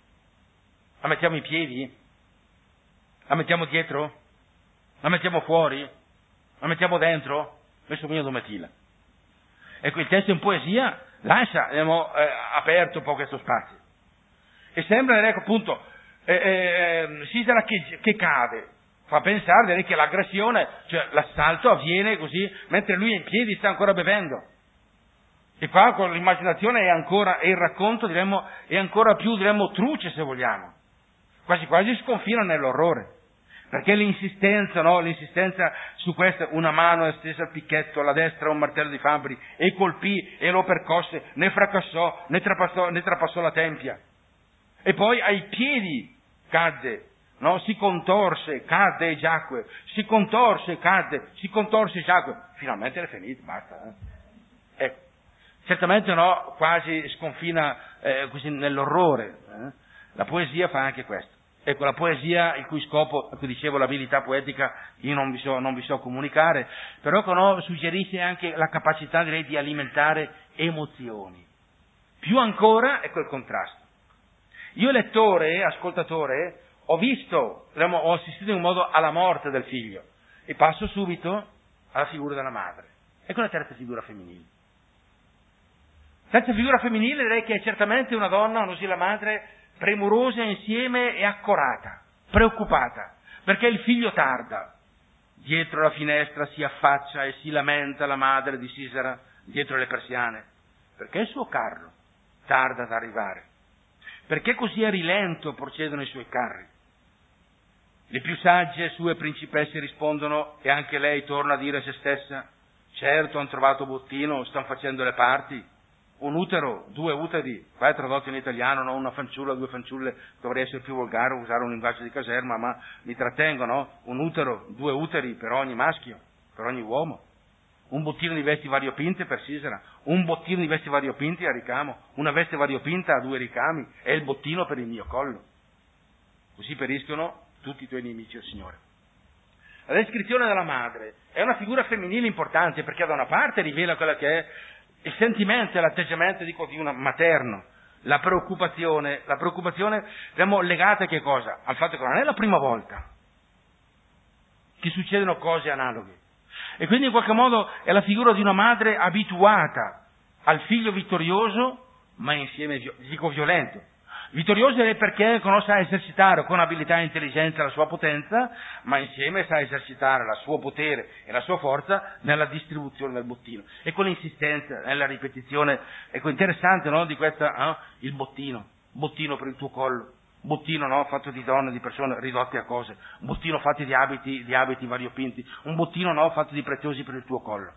La mettiamo in piedi? La mettiamo dietro? La mettiamo fuori? La mettiamo dentro? Questo mio dometila. Ecco, il testo in poesia lascia, abbiamo eh, aperto un po' questo spazio. E sembra, ecco, appunto, eh, eh, Sisera che, che cade. Fa pensare, direi, che l'aggressione, cioè l'assalto avviene così, mentre lui è in piedi, sta ancora bevendo. E qua con l'immaginazione è ancora, e il racconto, diremmo, è ancora più, diremmo, truce, se vogliamo. Quasi quasi sconfina nell'orrore. Perché l'insistenza, no? L'insistenza su questa, una mano è stesa al picchetto, la destra un martello di fabbri, e colpì e lo percosse, né fracassò, né trapassò, né trapassò la tempia. E poi ai piedi cadde, no? Si contorse, cadde e giacque, si contorse, cadde, si contorse e giacque. Finalmente è finito, basta. Eh? Ecco. Certamente no, quasi sconfina eh, così nell'orrore. Eh? La poesia fa anche questo. Ecco, la poesia, il cui scopo, ecco, dicevo, l'abilità poetica, io non vi so, non vi so comunicare, però no, suggerisce anche la capacità, direi, di alimentare emozioni. Più ancora, ecco il contrasto. Io lettore, ascoltatore, ho visto, ho assistito in un modo alla morte del figlio, e passo subito alla figura della madre. Ecco la terza figura femminile. Terza figura femminile direi che è certamente una donna, così la madre, premurosa insieme e accorata, preoccupata, perché il figlio tarda. Dietro la finestra si affaccia e si lamenta la madre di Sisera, dietro le persiane, perché il suo carro tarda ad arrivare. Perché così a rilento procedono i suoi carri? Le più sagge sue principesse rispondono, e anche lei torna a dire a se stessa: certo, hanno trovato bottino, stanno facendo le parti. Un utero, due uteri, qua è tradotto in italiano, no? Una fanciulla, due fanciulle, dovrei essere più volgare, usare un linguaggio di caserma, ma mi trattengo, no? Un utero, due uteri per ogni maschio, per ogni uomo. Un bottino di vesti variopinte per Sisera, un bottino di vesti variopinti a ricamo, una veste variopinta a due ricami, è il bottino per il mio collo. Così periscono tutti i tuoi nemici, o Signore. La descrizione della madre è una figura femminile importante, perché da una parte rivela quella che è il sentimento e l'atteggiamento, dico, di un materno, la preoccupazione, la preoccupazione, diciamo, legata a che cosa? Al fatto che non è la prima volta che succedono cose analoghe. E quindi in qualche modo è la figura di una madre abituata al figlio vittorioso, ma insieme, dico, violento. Vittorioso è perché sa esercitare con abilità e intelligenza la sua potenza, ma insieme sa esercitare il suo potere e la sua forza nella distribuzione del bottino. E con l'insistenza, nella ripetizione, ecco, interessante, no, di questa, no? Il bottino, bottino per il tuo collo, bottino, no, fatto di donne, di persone ridotte a cose, bottino fatto di abiti, di abiti variopinti, un bottino, no, fatto di preziosi per il tuo collo.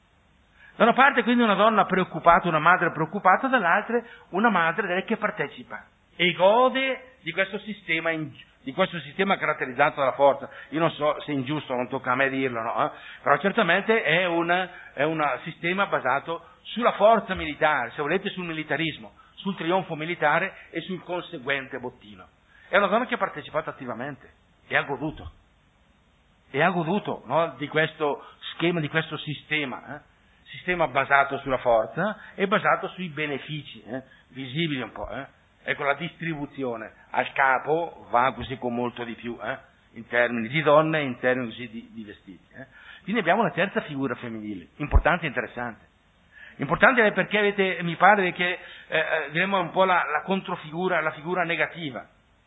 Da una parte quindi una donna preoccupata, una madre preoccupata, dall'altra una madre che partecipa e gode di questo sistema, di questo sistema caratterizzato dalla forza. Io non so se è ingiusto, non tocca a me dirlo, no? Eh? Però certamente è un, è un sistema basato sulla forza militare, se volete sul militarismo, sul trionfo militare e sul conseguente bottino. È una donna che ha partecipato attivamente e ha goduto, e ha goduto, no? Di questo schema, di questo sistema, eh? Sistema basato sulla forza e basato sui benefici, eh? Visibili un po', eh? Ecco, la distribuzione al capo va così con molto di più, eh? In termini di donne e in termini così di, di vestiti. Eh? Quindi abbiamo una terza figura femminile, importante e interessante. Importante perché avete, mi pare che eh, diremo un po' la, la controfigura, la figura negativa.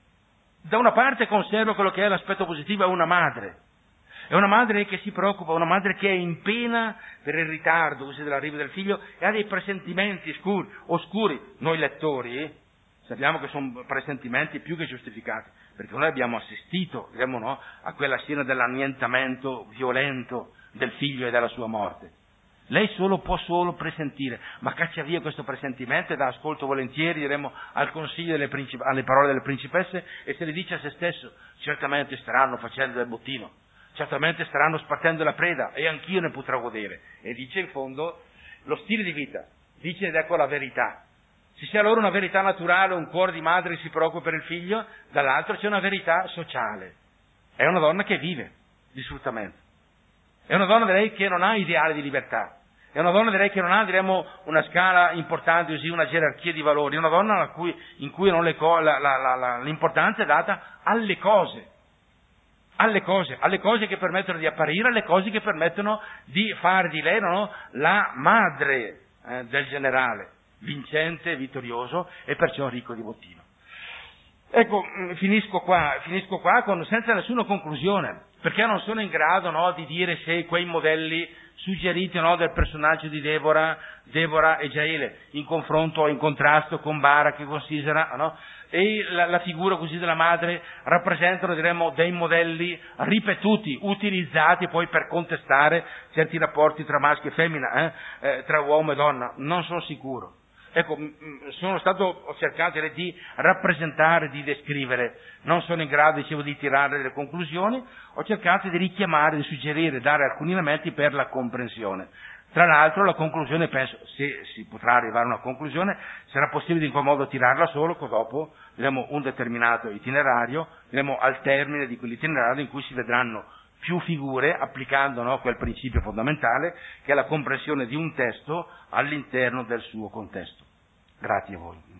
Da una parte conserva quello che è l'aspetto positivo, è una madre. È una madre che si preoccupa, una madre che è in pena per il ritardo così dell'arrivo del figlio e ha dei presentimenti scuri, oscuri. Noi lettori eh, sappiamo che sono presentimenti più che giustificati, perché noi abbiamo assistito, diciamo, no, a quella scena dell'annientamento violento del figlio e della sua morte. Lei solo può solo presentire, ma caccia via questo presentimento e dà ascolto volentieri, diremo, al consiglio delle princip- alle parole delle principesse e se le dice a se stesso: certamente staranno facendo del bottino, certamente staranno spartendo la preda e anch'io ne potrò godere. E dice in fondo lo stile di vita, dice ed ecco la verità. Ci sia allora una verità naturale, un cuore di madre che si preoccupa per il figlio, dall'altro c'è una verità sociale. È una donna che vive di sfruttamento. È una donna, direi, che non ha ideali di libertà. È una donna, direi, che non ha, diremo, una scala importante, così, una gerarchia di valori. È una donna a cui, in cui non le co- la, la, la, la, l'importanza è data alle cose. Alle cose, alle cose che permettono di apparire, alle cose che permettono di fare di lei, no, la madre eh, del generale, vincente, vittorioso e perciò ricco di bottino. Ecco, finisco qua, finisco qua con, senza nessuna conclusione, perché non sono in grado, no, di dire se quei modelli suggeriti, no, del personaggio di Deborah, Deborah e Jaele, in confronto, in contrasto con Barak e con Sisera, no, e la, la figura così della madre rappresentano, diremmo, dei modelli ripetuti, utilizzati poi per contestare certi rapporti tra maschio e femmina, eh, eh, tra uomo e donna. Non sono sicuro. Ecco, sono stato, ho cercato di rappresentare, di descrivere, non sono in grado, dicevo, di tirare delle conclusioni, ho cercato di richiamare, di suggerire, dare alcuni elementi per la comprensione. Tra l'altro la conclusione, penso, se si potrà arrivare a una conclusione, sarà possibile in quel modo tirarla solo, che dopo diremo un determinato itinerario, diremo al termine di quell'itinerario in cui si vedranno più figure, applicando, no, quel principio fondamentale che è la comprensione di un testo all'interno del suo contesto. Grazie a voi.